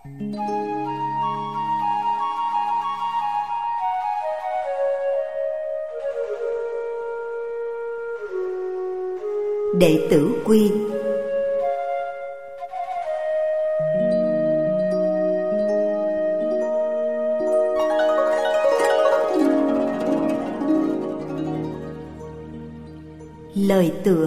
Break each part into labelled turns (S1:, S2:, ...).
S1: Đệ tử quy. Lời tựa.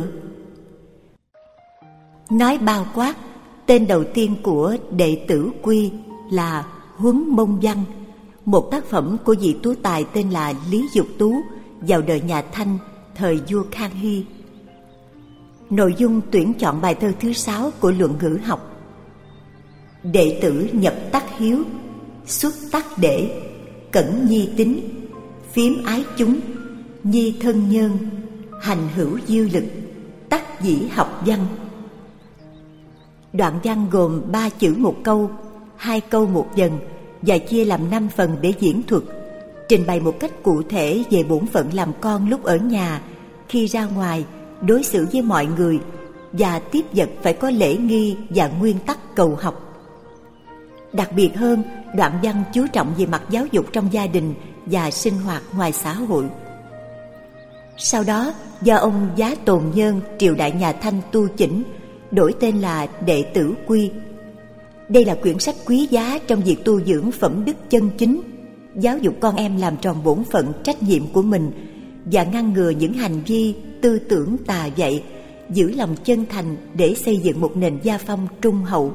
S1: Nói bao quát, tên đầu tiên của Đệ tử quy là Huấn Mông Văn, một tác phẩm của vị tú tài tên là Lý Dục Tú vào đời nhà Thanh, thời vua Khang Hy. Nội dung tuyển chọn bài thơ thứ 6 của luận ngữ học. Đệ tử nhập tắc hiếu, xuất tắc để, cẩn nhi tính, phiếm ái chúng, nhi thân nhân, hành hữu dư lực, tắc dĩ học văn. Đoạn văn gồm 3 chữ một câu, 2 câu một dần và chia làm 5 phần để diễn thuật, trình bày một cách cụ thể về bổn phận làm con lúc ở nhà, khi ra ngoài, đối xử với mọi người và tiếp vật phải có lễ nghi và nguyên tắc cầu học. Đặc biệt hơn, đoạn văn chú trọng về mặt giáo dục trong gia đình và sinh hoạt ngoài xã hội. Sau đó, do ông Giá Tồn Nhơn triều đại nhà Thanh tu chỉnh, đổi tên là Đệ tử quy. Đây là quyển sách quý giá trong việc tu dưỡng phẩm đức chân chính, giáo dục con em làm tròn bổn phận trách nhiệm của mình và ngăn ngừa những hành vi tư tưởng tà dạy, giữ lòng chân thành để xây dựng một nền gia phong trung hậu.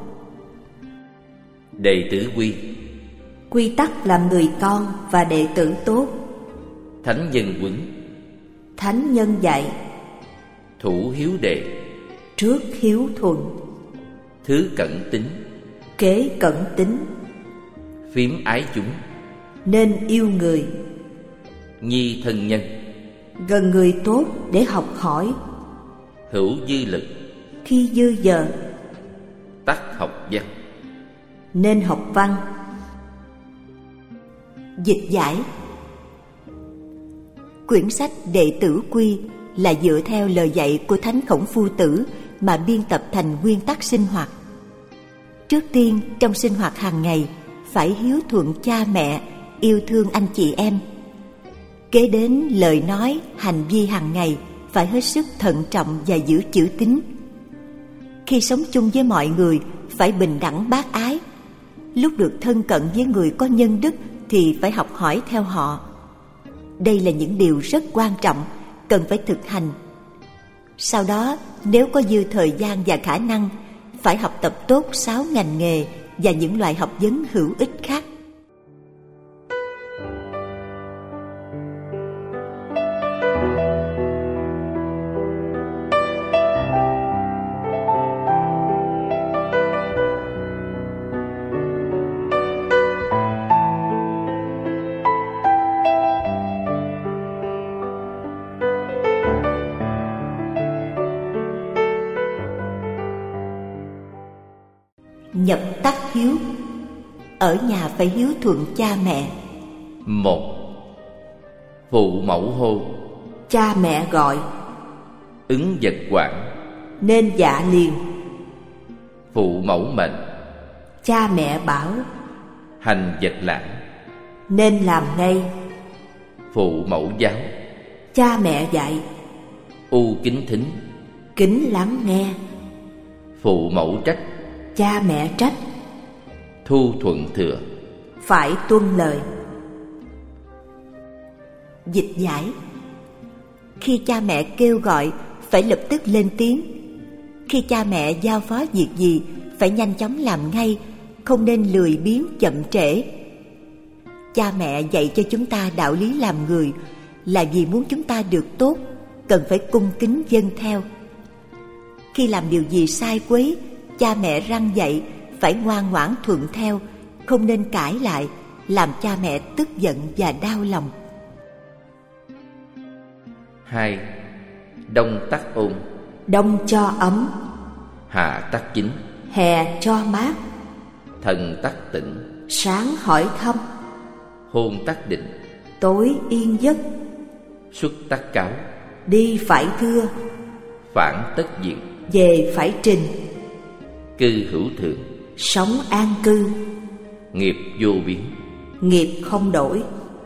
S2: Đệ tử quy.
S1: Quy tắc làm người con và đệ tử tốt.
S2: Thánh nhân huấn.
S1: Thánh nhân dạy.
S2: Thủ hiếu đệ.
S1: Trước hiếu thuận.
S2: Thứ cẩn tính.
S1: Kế cẩn tính.
S2: Phiếm ái chúng.
S1: Nên yêu người.
S2: Nhi thân nhân.
S1: Gần người tốt để học hỏi.
S2: Hữu dư lực.
S1: Khi dư giờ.
S2: Tắc học văn.
S1: Nên học văn. Dịch giải. Quyển sách Đệ tử quy là dựa theo lời dạy của Thánh Khổng Phu Tử mà biên tập thành nguyên tắc sinh hoạt. Trước tiên, trong sinh hoạt hàng ngày phải hiếu thuận cha mẹ, yêu thương anh chị em. Kế đến lời nói, hành vi hàng ngày phải hết sức thận trọng và giữ chữ tín. Khi sống chung với mọi người phải bình đẳng bác ái. Lúc được thân cận với người có nhân đức thì phải học hỏi theo họ. Đây là những điều rất quan trọng, cần phải thực hành. Sau đó, nếu có dư thời gian và khả năng, phải học tập tốt 6 ngành nghề và những loại học vấn hữu ích khác. Nhập tắc hiếu. Ở nhà phải hiếu thuận cha mẹ.
S2: 1. Phụ mẫu hô.
S1: Cha mẹ gọi.
S2: Ứng vật quản.
S1: Nên dạ liền.
S2: Phụ mẫu mệnh.
S1: Cha mẹ bảo.
S2: Hành vật lãng.
S1: Nên làm ngay.
S2: Phụ mẫu giáo.
S1: Cha mẹ dạy.
S2: U kính thính.
S1: Kính lắng nghe.
S2: Phụ mẫu trách.
S1: Cha mẹ trách.
S2: Thu thuận thừa.
S1: Phải tuân lời. Dịch giải. Khi cha mẹ kêu gọi phải lập tức lên tiếng. Khi cha mẹ giao phó việc gì phải nhanh chóng làm ngay, không nên lười biếng chậm trễ. Cha mẹ dạy cho chúng ta đạo lý làm người là vì muốn chúng ta được tốt, cần phải cung kính vâng theo. Khi làm điều gì sai quấy, cha mẹ răn dạy phải ngoan ngoãn thuận theo, không nên cãi lại, làm cha mẹ tức giận và đau lòng.
S2: 2. Đông tắc ôn.
S1: Đông cho ấm.
S2: Hạ tắc chính.
S1: Hè cho mát.
S2: Thần tắc tịnh.
S1: Sáng hỏi thăm.
S2: Hôn tắc định.
S1: Tối yên giấc.
S2: Xuất tắc cáo.
S1: Đi phải thưa.
S2: Phản tất diệt.
S1: Về phải trình.
S2: Cư hữu thượng.
S1: Sống an cư.
S2: Nghiệp vô biến.
S3: Nghiệp không đổi.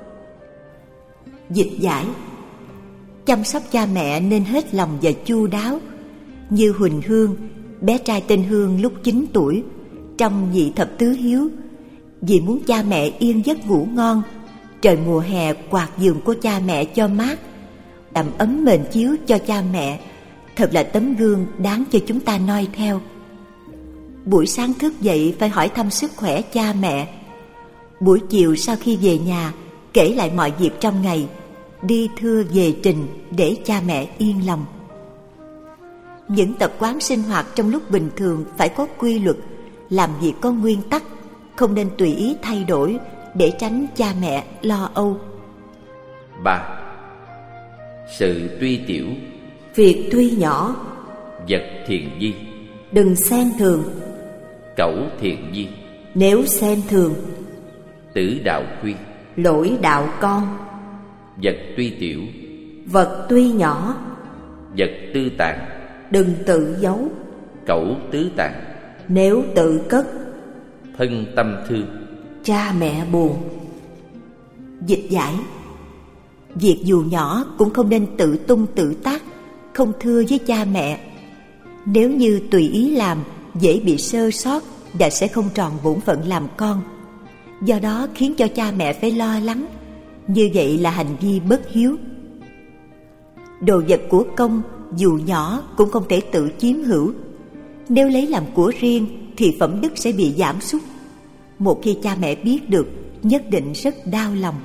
S1: Dịch giải: chăm sóc cha mẹ nên hết lòng và chu đáo. Như Huỳnh Hương, bé trai tên Hương lúc 9 tuổi, trong vị thập tứ hiếu, vì muốn cha mẹ yên giấc ngủ ngon, trời mùa hè quạt giường của cha mẹ cho mát, đầm ấm mền chiếu cho cha mẹ, thật là tấm gương đáng cho chúng ta noi theo. Buổi sáng thức dậy phải hỏi thăm sức khỏe cha mẹ. Buổi chiều sau khi về nhà kể lại mọi việc trong ngày, đi thưa về trình để cha mẹ yên lòng. Những tập quán sinh hoạt trong lúc bình thường phải có quy luật, làm việc có nguyên tắc, không nên tùy ý thay đổi để tránh cha mẹ lo âu.
S2: 3. Sự tuy tiểu.
S3: Việc tuy nhỏ.
S2: Vật thiện di.
S3: Đừng xem thường.
S2: Cẩu thiện di.
S3: Nếu xem thường.
S2: Tử đạo khuyên.
S3: Lỗi đạo con.
S2: Vật tuy tiểu.
S3: Vật tuy nhỏ.
S2: Vật tư tạng.
S3: Đừng tự giấu.
S2: Cẩu tứ tạng.
S3: Nếu tự cất.
S2: Thân tâm thương.
S3: Cha mẹ buồn.
S1: Dịch giải: việc dù nhỏ cũng không nên tự tung tự tác, không thưa với cha mẹ. Nếu như tùy ý làm, dễ bị sơ sót và sẽ không tròn bổn phận làm con. Do đó khiến cho cha mẹ phải lo lắng. Như vậy là hành vi bất hiếu. Đồ vật của công dù nhỏ cũng không thể tự chiếm hữu. Nếu lấy làm của riêng thì phẩm đức sẽ bị giảm sút. Một khi cha mẹ biết được, nhất định rất đau lòng.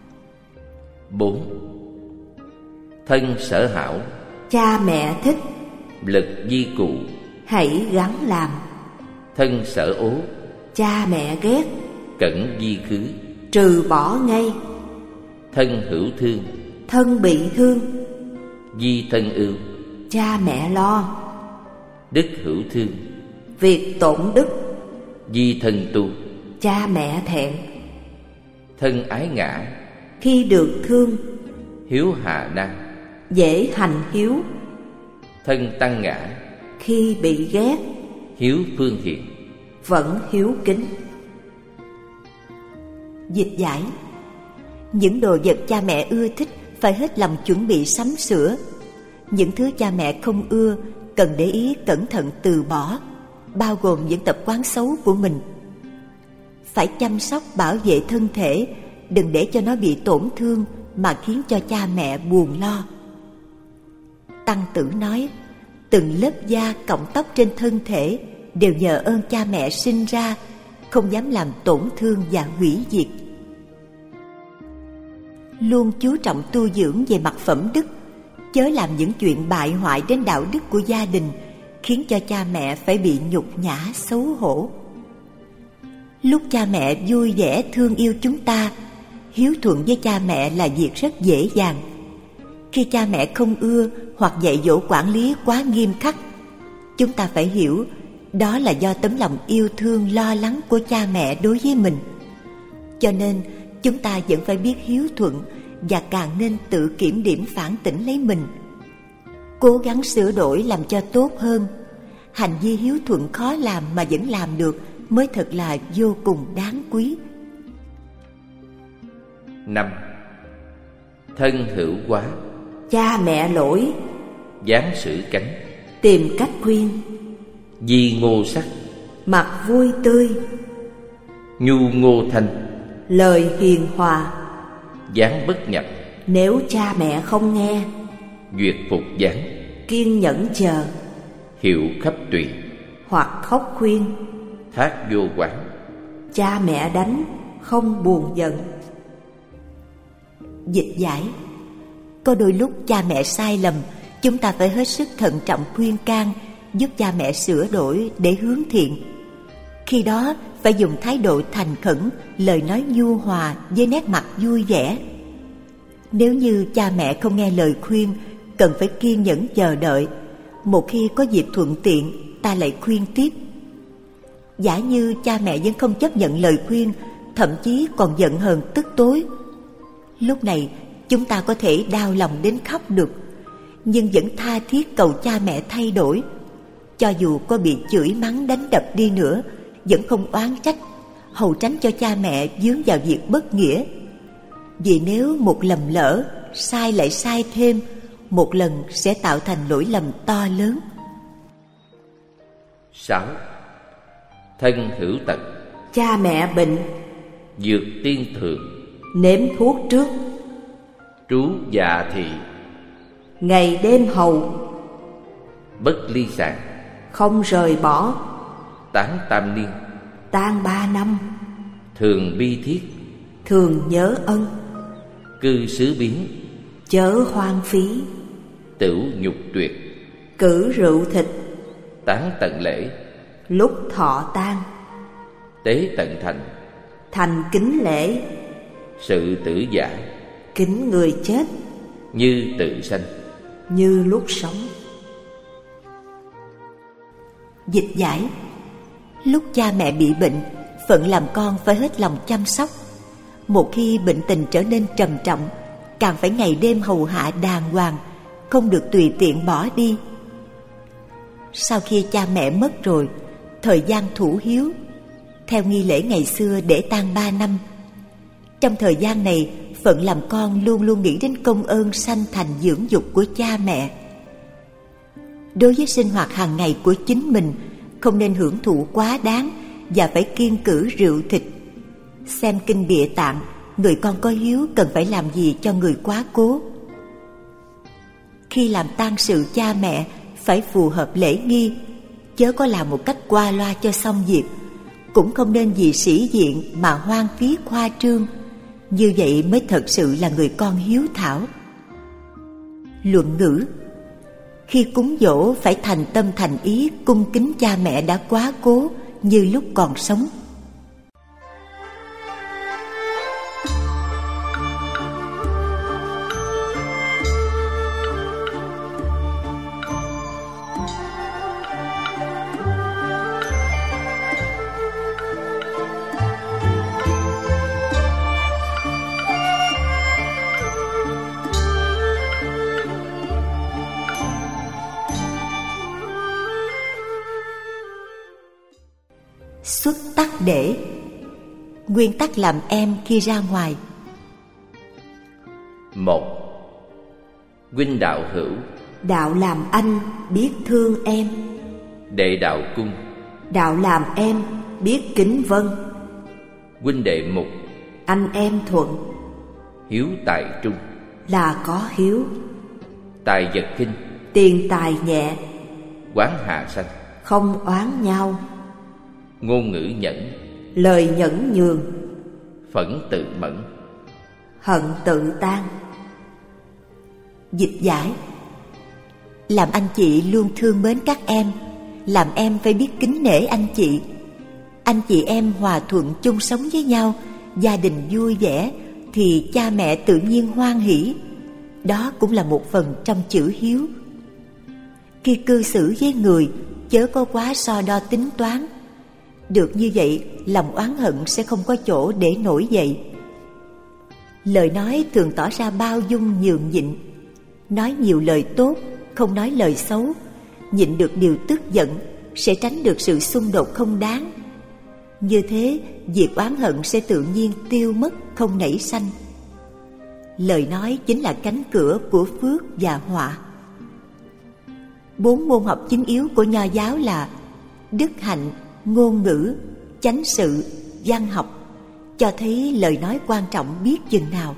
S2: 4. Thân sở hảo.
S3: Cha mẹ thích.
S2: Lực di cụ.
S3: Hãy gắng làm.
S2: Thân sở ố.
S3: Cha mẹ ghét.
S2: Cẩn di khứ.
S3: Trừ bỏ ngay.
S2: Thân hữu thương.
S3: Thân bị thương.
S2: Di thân ưu.
S3: Cha mẹ lo.
S2: Đức hữu thương.
S3: Việc tổn đức.
S2: Di thân tu.
S3: Cha mẹ thẹn.
S2: Thân ái ngã.
S3: Khi được thương.
S2: Hiếu hạ năng.
S3: Dễ hành hiếu.
S2: Thân tăng ngã.
S3: Khi bị ghét.
S2: Hiếu phương hiền.
S3: Vẫn hiếu kính.
S1: Dịch giải: những đồ vật cha mẹ ưa thích phải hết lòng chuẩn bị sắm sửa. Những thứ cha mẹ không ưa cần để ý cẩn thận từ bỏ, bao gồm những tập quán xấu của mình. Phải chăm sóc bảo vệ thân thể, đừng để cho nó bị tổn thương mà khiến cho cha mẹ buồn lo. Tăng Tử nói, từng lớp da cọng tóc trên thân thể đều nhờ ơn cha mẹ sinh ra, không dám làm tổn thương và hủy diệt. Luôn chú trọng tu dưỡng về mặt phẩm đức, chớ làm những chuyện bại hoại đến đạo đức của gia đình, khiến cho cha mẹ phải bị nhục nhã xấu hổ. Lúc cha mẹ vui vẻ thương yêu chúng ta, hiếu thuận với cha mẹ là việc rất dễ dàng. Khi cha mẹ không ưa hoặc dạy dỗ quản lý quá nghiêm khắc, chúng ta phải hiểu đó là do tấm lòng yêu thương lo lắng của cha mẹ đối với mình. Cho nên chúng ta vẫn phải biết hiếu thuận và càng nên tự kiểm điểm phản tỉnh lấy mình, cố gắng sửa đổi làm cho tốt hơn. Hành vi hiếu thuận khó làm mà vẫn làm được mới thật là vô cùng đáng quý.
S2: 5. Thân hữu quá.
S3: Cha mẹ lỗi.
S2: Giáng sử cánh.
S3: Tìm cách khuyên.
S2: Di ngô sắc.
S3: Mặt vui tươi.
S2: Nhu ngô thanh.
S3: Lời hiền hòa.
S2: Giáng bất nhập.
S3: Nếu cha mẹ không nghe.
S2: Duyệt phục giáng.
S3: Kiên nhẫn chờ.
S2: Hiệu khắp tùy.
S3: Hoặc khóc khuyên.
S2: Thác vô quán.
S3: Cha mẹ đánh, không buồn giận.
S1: Dịch giải: có đôi lúc cha mẹ sai lầm, chúng ta phải hết sức thận trọng khuyên can, giúp cha mẹ sửa đổi để hướng thiện. Khi đó phải dùng thái độ thành khẩn, lời nói nhu hòa với nét mặt vui vẻ. Nếu như cha mẹ không nghe lời khuyên, cần phải kiên nhẫn chờ đợi. Một khi có dịp thuận tiện, ta lại khuyên tiếp. Giả như cha mẹ vẫn không chấp nhận lời khuyên, thậm chí còn giận hờn tức tối, lúc này chúng ta có thể đau lòng đến khóc được, nhưng vẫn tha thiết cầu cha mẹ thay đổi. Cho dù có bị chửi mắng đánh đập đi nữa, vẫn không oán trách, hầu tránh cho cha mẹ vướng vào việc bất nghĩa. Vì nếu một lầm lỡ, sai lại sai thêm, một lần sẽ tạo thành lỗi lầm to lớn.
S2: 6. Thân hữu tật.
S3: Cha mẹ bệnh,
S2: Dược tiên thường.
S3: nếm thuốc trước.
S2: Trú dạ thị.
S3: Ngày đêm hầu,
S2: Bất ly sản.
S3: không rời bỏ.
S2: Tán tam niên.
S3: Tang 3 năm,
S2: Thường bi thiết.
S3: thường nhớ ân.
S2: Cư xứ biến.
S3: Chớ hoang phí,
S2: Tửu nhục tuyệt.
S3: cử rượu thịt.
S2: Tán tận lễ.
S3: Lúc thọ tang,
S2: Tế tận thành.
S3: thành kính lễ.
S2: Sự tử giả.
S3: Kính người chết,
S2: Như tự sanh.
S3: như lúc sống.
S1: Dịch giải: lúc cha mẹ bị bệnh, phận làm con phải hết lòng chăm sóc. Một khi bệnh tình trở nên trầm trọng, càng phải ngày đêm hầu hạ đàng hoàng, không được tùy tiện bỏ đi. Sau khi cha mẹ mất rồi, thời gian thủ hiếu theo nghi lễ ngày xưa để tang 3 năm. Trong thời gian này, phận làm con luôn luôn nghĩ đến công ơn sanh thành dưỡng dục của cha mẹ. Đối với sinh hoạt hàng ngày của chính mình, không nên hưởng thụ quá đáng và phải kiêng cữ rượu thịt. Xem kinh Địa Tạng, người con có hiếu cần phải làm gì cho người quá cố. Khi làm tang sự cha mẹ phải phù hợp lễ nghi, chớ có làm một cách qua loa cho xong việc. Cũng không nên vì sĩ diện mà hoang phí khoa trương. Như vậy mới thật sự là người con hiếu thảo. Luận ngữ: khi cúng dỗ phải thành tâm thành ý cung kính cha mẹ đã quá cố như lúc còn sống. Xuất tắc để. Nguyên tắc làm em khi ra ngoài.
S2: 1. Huynh đạo hữu.
S3: Đạo làm anh biết thương em.
S2: Đệ đạo cung.
S3: Đạo làm em biết kính vâng.
S2: Huynh đệ mục.
S3: Anh em thuận.
S2: Hiếu tại trung.
S3: Là có hiếu.
S2: Tài vật kinh.
S3: Tiền tài nhẹ.
S2: Quán hạ sanh.
S3: Không oán nhau.
S2: Ngôn ngữ nhẫn.
S3: Lời nhẫn nhường.
S2: Phẫn tự mẫn.
S3: Hận tự tan.
S1: Dịch giải: làm anh chị luôn thương mến các em, làm em phải biết kính nể anh chị. Anh chị em hòa thuận chung sống với nhau, gia đình vui vẻ, thì cha mẹ tự nhiên hoan hỷ. Đó cũng là một phần trong chữ hiếu. Khi cư xử với người, chớ có quá so đo tính toán. Được như vậy, lòng oán hận sẽ không có chỗ để nổi dậy. Lời nói thường tỏ ra bao dung nhường nhịn. Nói nhiều lời tốt, không nói lời xấu. Nhịn được điều tức giận, sẽ tránh được sự xung đột không đáng. Như thế, việc oán hận sẽ tự nhiên tiêu mất, không nảy sanh. Lời nói chính là cánh cửa của phước và họa. 4 môn học chính yếu của Nho giáo là đức hạnh, ngôn ngữ, chánh sự, văn học, cho thấy lời nói quan trọng biết chừng nào.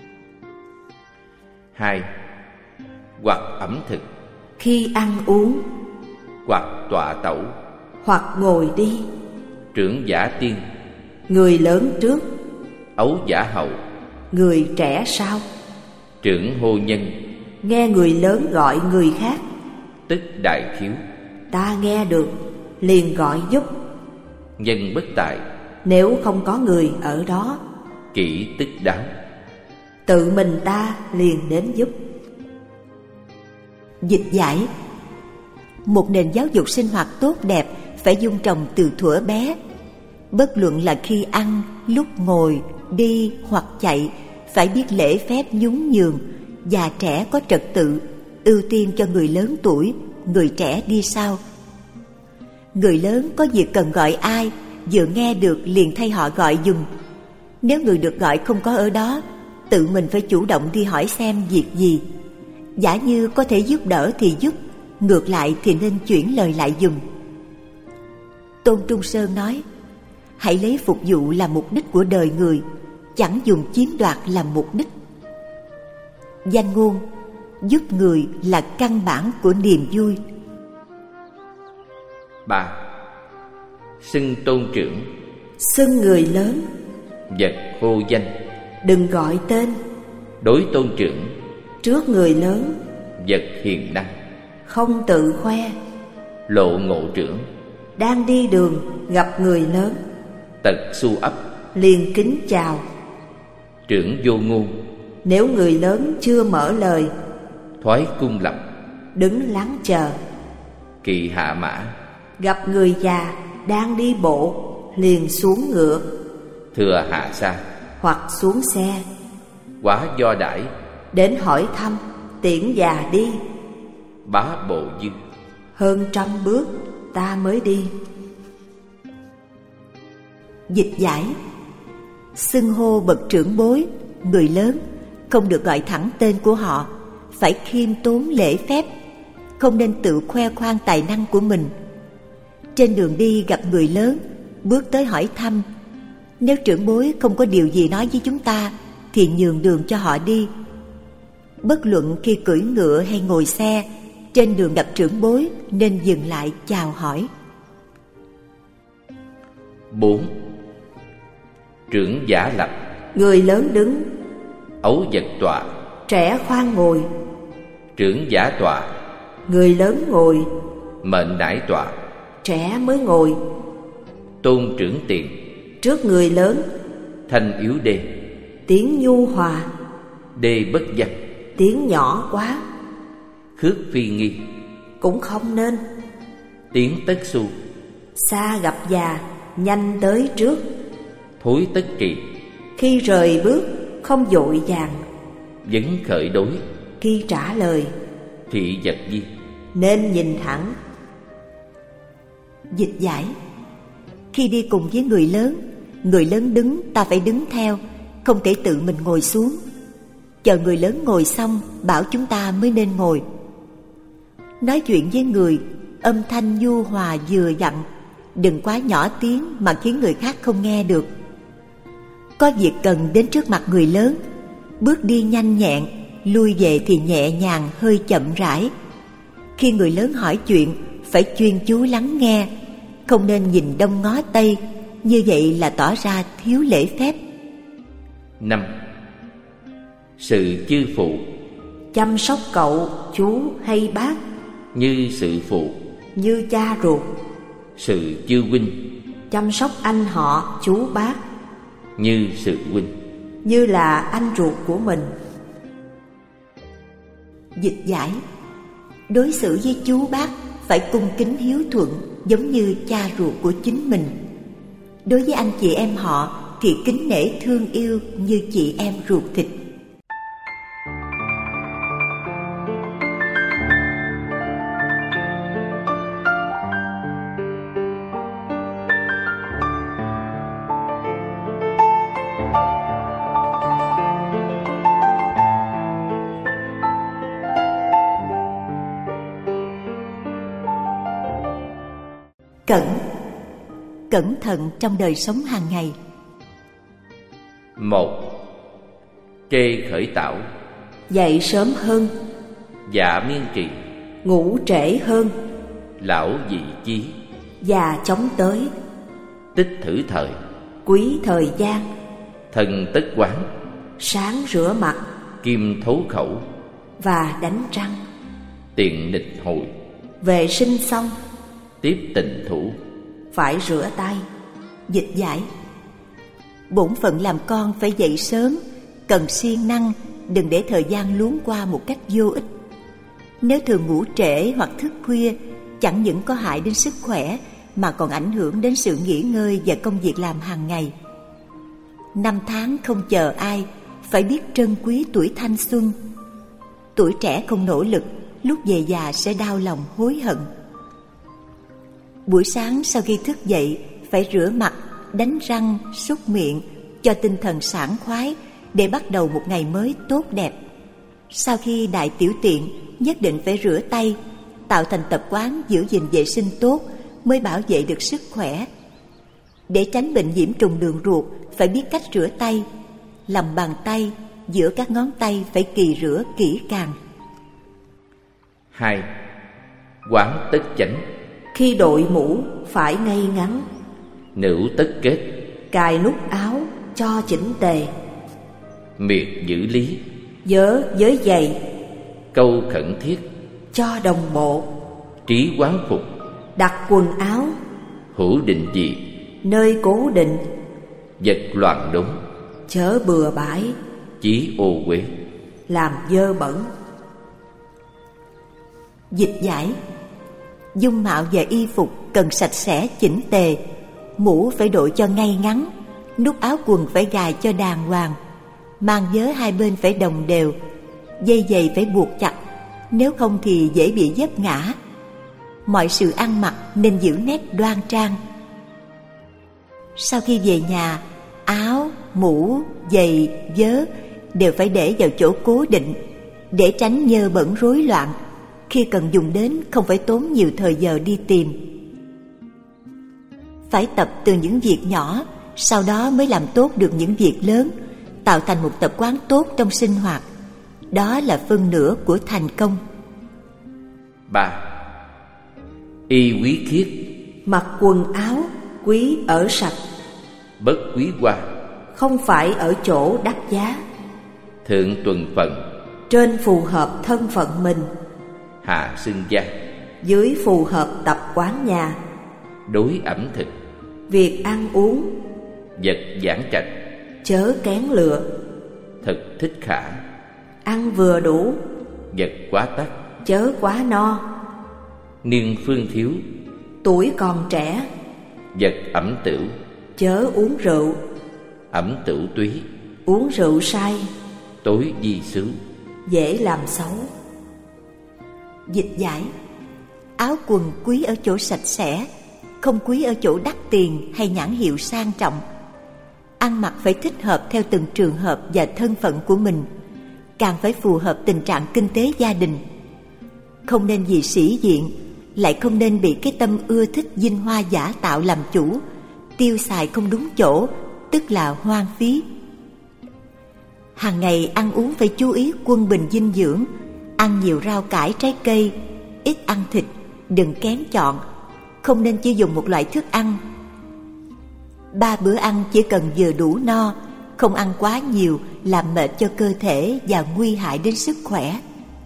S2: 2. Hoặc ẩm thực.
S3: Khi ăn uống.
S2: Hoặc tọa tẩu.
S3: Hoặc ngồi đi.
S2: Trưởng giả tiên.
S3: Người lớn trước.
S2: Ấu giả hậu.
S3: Người trẻ sau.
S2: Trưởng hô nhân.
S3: Nghe người lớn gọi người khác.
S2: Tức đại khiếu.
S3: Ta nghe được, liền gọi giúp.
S2: Nhân bất tại.
S3: Nếu không có người ở đó.
S2: Kỹ tức đáo.
S3: Tự mình ta liền đến giúp.
S1: Dịch giải: một nền giáo dục sinh hoạt tốt đẹp phải dung trồng từ thuở bé. Bất luận là khi ăn, lúc ngồi, đi hoặc chạy, phải biết lễ phép nhún nhường. Già trẻ có trật tự, ưu tiên cho người lớn tuổi, người trẻ đi sau. Người lớn có việc cần gọi ai vừa nghe được liền thay họ gọi giùm. Nếu người được gọi không có ở đó, tự mình phải chủ động đi hỏi xem việc gì. Giả như có thể giúp đỡ thì giúp, ngược lại thì nên chuyển lời lại giùm. Tôn Trung Sơn nói: hãy lấy phục vụ làm mục đích của đời người, chẳng dùng chiếm đoạt làm mục đích. Danh ngôn: giúp người là căn bản của niềm vui.
S2: 3. Xưng tôn trưởng.
S3: Xưng người lớn,
S2: Vật hô danh.
S3: đừng gọi tên.
S2: Đối tôn trưởng.
S3: Trước người lớn,
S2: Vật hiền năng.
S3: không tự khoe.
S2: Lộ ngộ trưởng.
S3: Đang đi đường gặp người lớn,
S2: Tật xu ấp.
S3: liền kính chào.
S2: Trưởng vô ngôn.
S3: Nếu người lớn chưa mở lời,
S2: Thoái cung lập.
S3: đứng lắng chờ.
S2: Kỵ hạ mã.
S3: Gặp người già đang đi bộ, liền xuống ngựa
S2: Thừa hạ xa.
S3: hoặc xuống xe,
S2: Quá do đãi.
S3: đến hỏi thăm, tiễn già đi.
S2: Bá bộ dư.
S3: Hơn 100 bước ta mới đi.
S1: Dịch giải: xưng hô bậc trưởng bối, người lớn không được gọi thẳng tên của họ, phải khiêm tốn lễ phép, không nên tự khoe khoang tài năng của mình. Trên đường đi gặp người lớn, bước tới hỏi thăm. Nếu trưởng bối không có điều gì nói với chúng ta thì nhường đường cho họ đi. Bất luận khi cưỡi ngựa hay ngồi xe, trên đường gặp trưởng bối nên dừng lại chào hỏi.
S2: 4. Trưởng giả lập.
S3: Người lớn đứng,
S2: Ấu vật tọa.
S3: trẻ khoan ngồi.
S2: Trưởng giả tọa.
S3: Người lớn ngồi,
S2: Mệnh đãi tọa.
S3: trẻ mới ngồi.
S2: Tôn trưởng tiền.
S3: Trước người lớn,
S2: Thanh yếu đê.
S3: tiếng nhu hòa.
S2: Đê bất văn.
S3: Tiếng nhỏ quá,
S2: Khước phi nghi.
S3: cũng không nên.
S2: Tiếng tất xu.
S3: Xa gặp già, nhanh tới trước.
S2: Thối tất kỳ.
S3: Khi rời bước, không vội vàng.
S2: Vấn khởi đối.
S3: Khi trả lời,
S2: Thị vật di.
S3: nên nhìn thẳng.
S1: Dịch giải: khi đi cùng với người lớn đứng ta phải đứng theo, không thể tự mình ngồi xuống. Chờ người lớn ngồi xong bảo chúng ta mới nên ngồi. Nói chuyện với người, âm thanh nhu hòa vừa dặn, đừng quá nhỏ tiếng mà khiến người khác không nghe được. Có việc cần đến trước mặt người lớn, bước đi nhanh nhẹn, lui về thì nhẹ nhàng hơi chậm rãi. Khi người lớn hỏi chuyện phải chuyên chú lắng nghe, không nên nhìn đông ngó tây, như vậy là tỏ ra thiếu lễ phép.
S2: 5. Sự chư phụ.
S3: Chăm sóc cậu, chú hay bác,
S2: Như sự phụ.
S3: như cha ruột.
S2: Sự chư huynh.
S3: Chăm sóc anh họ, chú bác,
S2: Như sự huynh.
S3: như là anh ruột của mình.
S1: Dịch giải: đối xử với chú bác phải cung kính hiếu thuận, giống như cha ruột của chính mình. Đối với anh chị em họ thì kính nể thương yêu như chị em ruột thịt. Cẩn thận trong đời sống hàng ngày.
S2: 1. Trê khởi tảo.
S3: Dậy sớm hơn,
S2: Dạ miên trì.
S3: ngủ trễ hơn,
S2: Lão dị chí.
S3: già chóng tới,
S2: Tích thử thời.
S3: quý thời gian,
S2: Thần tất quán.
S3: sáng rửa mặt
S2: Kim thấu khẩu.
S3: và đánh răng,
S2: Tiện nịch hồi.
S3: vệ sinh xong
S2: Tiếp tịnh thủ.
S3: phải rửa tay.
S1: Dịch giải: bổn phận làm con phải dậy sớm, cần siêng năng, đừng để thời gian luống qua một cách vô ích. Nếu thường ngủ trễ hoặc thức khuya, chẳng những có hại đến sức khỏe mà còn ảnh hưởng đến sự nghỉ ngơi và công việc làm hàng ngày. 5 tháng không chờ ai, phải biết trân quý tuổi thanh xuân. Tuổi trẻ không nỗ lực, lúc về già sẽ đau lòng hối hận. Buổi sáng sau khi thức dậy phải rửa mặt, đánh răng, súc miệng cho tinh thần sảng khoái để bắt đầu một ngày mới tốt đẹp. Sau khi đại tiểu tiện, nhất định phải rửa tay, tạo thành tập quán giữ gìn vệ sinh tốt mới bảo vệ được sức khỏe. Để tránh bệnh nhiễm trùng đường ruột, phải biết cách rửa tay. Lòng bàn tay, giữa các ngón tay phải kỳ rửa kỹ càng.
S2: 2. Quán tất chánh.
S3: Khi đội mũ phải ngay ngắn,
S2: Nữu tất kết.
S3: cài nút áo cho chỉnh tề,
S2: Miệt giữ lý.
S3: vớ với giày
S2: Câu khẩn thiết.
S3: cho đồng bộ,
S2: Trí quán phục.
S3: đặt quần áo
S2: Hữu định dị.
S3: nơi cố định,
S2: Vật loạn đốn.
S3: chớ bừa bãi
S2: Chí ô uế.
S3: làm dơ bẩn.
S1: Dịch giải: dung mạo và y phục cần sạch sẽ chỉnh tề, mũ phải đội cho ngay ngắn, nút áo quần phải gài cho đàng hoàng, mang vớ hai bên phải đồng đều, dây giày phải buộc chặt, nếu không thì dễ bị vấp ngã. Mọi sự ăn mặc nên giữ nét đoan trang. Sau khi về nhà, áo, mũ, giày, vớ đều phải để vào chỗ cố định để tránh nhơ bẩn rối loạn. Khi cần dùng đến không phải tốn nhiều thời giờ đi tìm. Phải tập từ những việc nhỏ, sau đó mới làm tốt được những việc lớn, tạo thành một tập quán tốt trong sinh hoạt. Đó là phân nửa của thành công.
S2: 3. Y quý khiết.
S3: Mặc quần áo quý ở sạch,
S2: Bất quý hoa.
S3: không phải ở chỗ đắt giá,
S2: Thượng tuần phận.
S3: trên phù hợp thân phận mình,
S2: Hạ xưng gia.
S3: dưới phù hợp tập quán nhà.
S2: Đối ẩm thực.
S3: Việc ăn uống
S2: Vật giảng trạch.
S3: chớ kén lựa,
S2: Thực thích khả.
S3: ăn vừa đủ,
S2: Vật quá tắc.
S3: chớ quá no.
S2: Niên phương thiếu.
S3: Tuổi còn trẻ,
S2: Vật ẩm tửu.
S3: chớ uống rượu,
S2: Ẩm tửu túy.
S3: uống rượu say,
S2: Tối di xứ.
S3: dễ làm xấu.
S1: Dịch giải: áo quần quý ở chỗ sạch sẽ, không quý ở chỗ đắt tiền hay nhãn hiệu sang trọng. Ăn mặc phải thích hợp theo từng trường hợp và thân phận của mình, càng phải phù hợp tình trạng kinh tế gia đình. Không nên vì sĩ diện, lại không nên bị cái tâm ưa thích vinh hoa giả tạo làm chủ, tiêu xài không đúng chỗ, tức là hoang phí. Hàng ngày ăn uống phải chú ý quân bình dinh dưỡng, ăn nhiều rau cải trái cây, ít ăn thịt, đừng kén chọn, không nên chỉ dùng một loại thức ăn. 3 bữa ăn chỉ cần vừa đủ no, không ăn quá nhiều làm mệt cho cơ thể và nguy hại đến sức khỏe.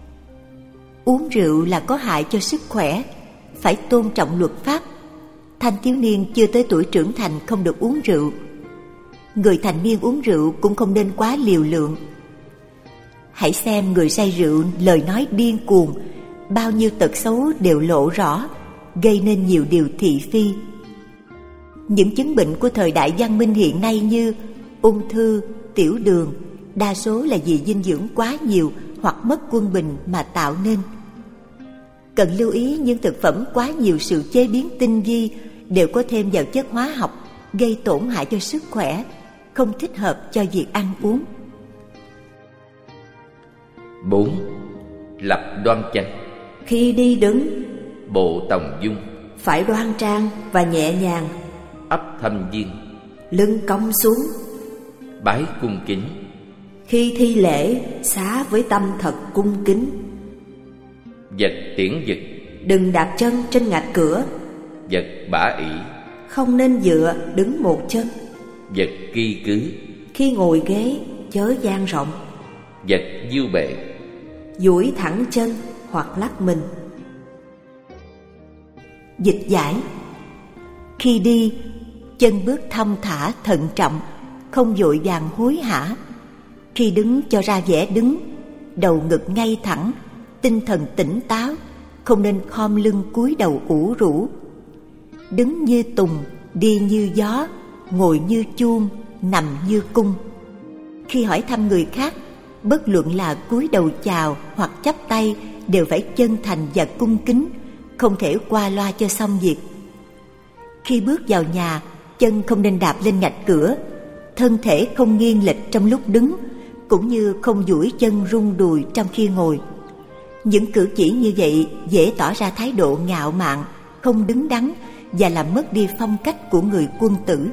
S1: Uống rượu là có hại cho sức khỏe, phải tôn trọng luật pháp. Thanh thiếu niên chưa tới tuổi trưởng thành không được uống rượu. Người thành niên uống rượu cũng không nên quá liều lượng. Hãy xem người say rượu lời nói điên cuồng, bao nhiêu tật xấu đều lộ rõ, gây nên nhiều điều thị phi. Những chứng bệnh của thời đại văn minh hiện nay như ung thư, tiểu đường, đa số là vì dinh dưỡng quá nhiều hoặc mất quân bình mà tạo nên. Cần lưu ý những thực phẩm quá nhiều sự chế biến tinh vi đều có thêm vào chất hóa học, gây tổn hại cho sức khỏe, không thích hợp cho việc ăn uống.
S2: 4. Lập đoan chánh.
S3: Khi đi đứng
S2: Bộ tòng dung.
S3: phải đoan trang và nhẹ nhàng,
S2: Ấp thâm viên.
S3: lưng cong xuống.
S2: Bái cung kính.
S3: Khi thi lễ xá với tâm thật cung kính.
S2: Vật tiễn vật.
S3: Đừng đạp chân trên ngạch cửa,
S2: Vật bả ỷ.
S3: không nên dựa đứng một chân.
S2: Vật kỳ cứ.
S3: Khi ngồi ghế chớ dang rộng,
S2: Vật diêu bệ.
S3: duỗi thẳng chân hoặc lắc mình.
S1: Dịch giải: khi đi, chân bước thong thả thận trọng, không vội vàng hối hả. Khi đứng cho ra vẻ đứng, đầu ngực ngay thẳng, tinh thần tỉnh táo, không nên khom lưng cúi đầu ủ rũ. Đứng như tùng, đi như gió, ngồi như chuông, nằm như cung. Khi hỏi thăm người khác, bất luận là cúi đầu chào hoặc chắp tay đều phải chân thành và cung kính, không thể qua loa cho xong việc. Khi bước vào nhà, chân không nên đạp lên ngạch cửa, thân thể không nghiêng lệch trong lúc đứng, cũng như không duỗi chân rung đùi trong khi ngồi. Những cử chỉ như vậy dễ tỏ ra thái độ ngạo mạn, không đứng đắn và làm mất đi phong cách của người quân tử.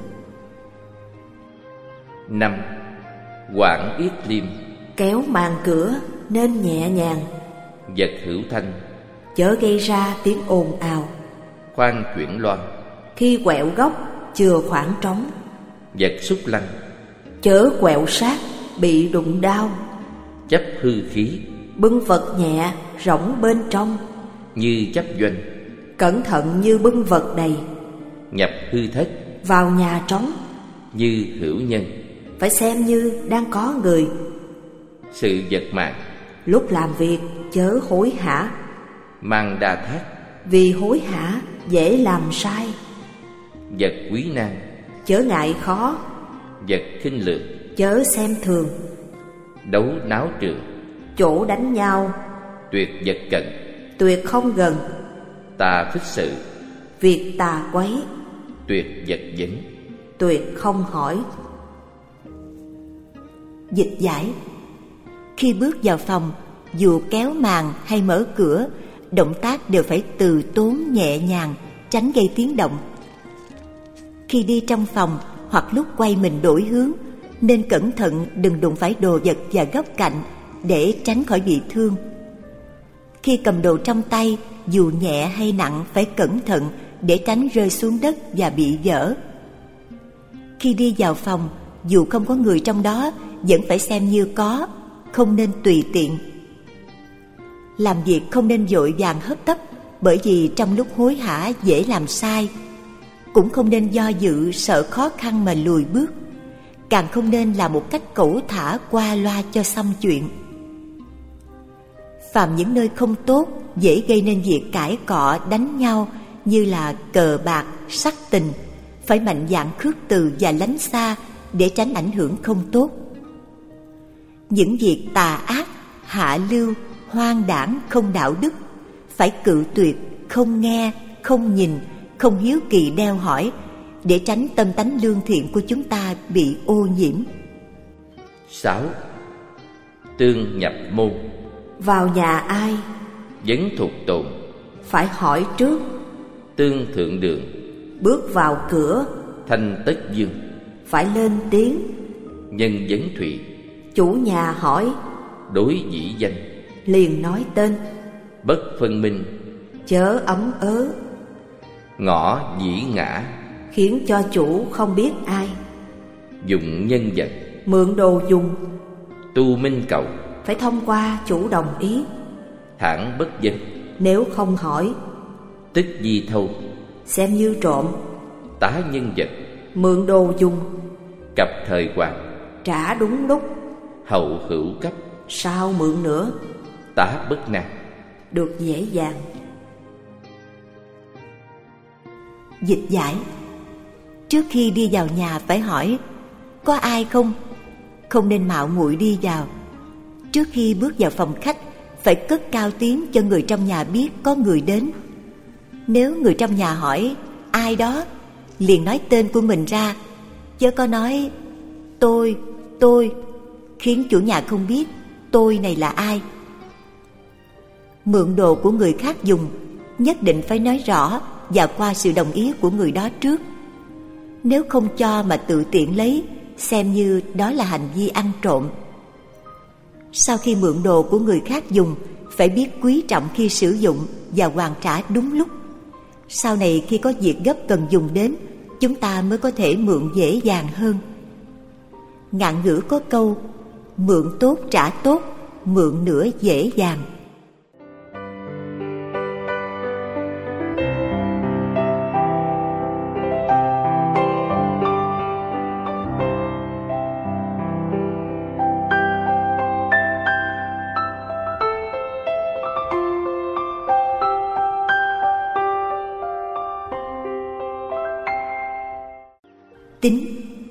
S2: 5. Quảng yết liêm.
S3: Kéo màn cửa nên nhẹ nhàng,
S2: Vật hữu thanh.
S3: chớ gây ra tiếng ồn ào.
S2: Khoan chuyển loan.
S3: Khi quẹo góc chừa khoảng trống,
S2: Vật xúc lăng.
S3: chớ quẹo sát bị đụng đau.
S2: Chấp hư khí.
S3: Bưng vật nhẹ rỗng bên trong,
S2: Như chấp doanh.
S3: cẩn thận như bưng vật đầy.
S2: Nhập hư thất.
S3: Vào nhà trống,
S2: Như hữu nhân.
S3: phải xem như đang có người.
S2: Sự vật mạng.
S3: Lúc làm việc chớ hối hả,
S2: Mang đa thác.
S3: vì hối hả dễ làm sai.
S2: Vật quý nan.
S3: Chớ ngại khó,
S2: Vật khinh lược.
S3: chớ xem thường.
S2: Đấu náo trường.
S3: Chỗ đánh nhau
S2: Tuyệt vật cận.
S3: tuyệt không gần.
S2: Tà phích sự.
S3: Việc tà quấy
S2: Tuyệt vật vấn.
S3: tuyệt không hỏi.
S1: Dịch giải: khi bước vào phòng, dù kéo màn hay mở cửa, động tác đều phải từ tốn nhẹ nhàng, tránh gây tiếng động. Khi đi trong phòng hoặc lúc quay mình đổi hướng, nên cẩn thận đừng đụng phải đồ vật và góc cạnh để tránh khỏi bị thương. Khi cầm đồ trong tay, dù nhẹ hay nặng phải cẩn thận để tránh rơi xuống đất và bị vỡ. Khi đi vào phòng, dù không có người trong đó, vẫn phải xem như có, không nên tùy tiện. Làm việc không nên vội vàng hấp tấp, bởi vì trong lúc hối hả dễ làm sai. Cũng không nên do dự sợ khó khăn mà lùi bước. Càng không nên làm một cách cẩu thả qua loa cho xong chuyện. Phàm những nơi không tốt dễ gây nên việc cãi cọ đánh nhau, như là cờ bạc, sắc tình, phải mạnh dạn khước từ và lánh xa để tránh ảnh hưởng không tốt. Những việc tà ác, hạ lưu, hoang đảng, không đạo đức phải cự tuyệt, không nghe, không nhìn, không hiếu kỳ đeo hỏi, để tránh tâm tánh lương thiện của chúng ta bị ô nhiễm.
S2: 6. Tương nhập môn.
S3: Vào nhà ai
S2: Vấn thuộc tồn.
S3: phải hỏi trước.
S2: Tương thượng đường.
S3: Bước vào cửa
S2: Thanh tất dương.
S3: phải lên tiếng.
S2: Nhân vấn thụy.
S3: Chủ nhà hỏi
S2: Đối dĩ danh.
S3: liền nói tên.
S2: Bất phân minh.
S3: Chớ ấm ớ
S2: Ngõ dĩ ngã.
S3: khiến cho chủ không biết ai.
S2: Dụng nhân vật.
S3: Mượn đồ dùng
S2: Tu minh cầu.
S3: phải thông qua chủ đồng ý.
S2: Thẳng bất danh.
S3: Nếu không hỏi
S2: Tức di thâu.
S3: xem như trộm.
S2: Tá nhân vật.
S3: Mượn đồ dùng
S2: Cập thời hoàng.
S3: trả đúng lúc.
S2: Hậu hữu cấp.
S3: Sao mượn nữa
S2: Tá bất năng.
S3: được dễ dàng.
S1: Dịch giải: trước khi đi vào nhà phải hỏi có ai không, không nên mạo muội đi vào. Trước khi bước vào phòng khách phải cất cao tiếng cho người trong nhà biết có người đến. Nếu người trong nhà hỏi ai đó, liền nói tên của mình ra, chớ có nói tôi, khiến chủ nhà không biết tôi này là ai. Mượn đồ của người khác dùng, nhất định phải nói rõ và qua sự đồng ý của người đó trước. Nếu không cho mà tự tiện lấy, xem như đó là hành vi ăn trộm. Sau khi mượn đồ của người khác dùng, phải biết quý trọng khi sử dụng và hoàn trả đúng lúc. Sau này khi có việc gấp cần dùng đến, chúng ta mới có thể mượn dễ dàng hơn. Ngạn ngữ có câu: mượn tốt trả tốt, mượn nữa dễ dàng. Tính.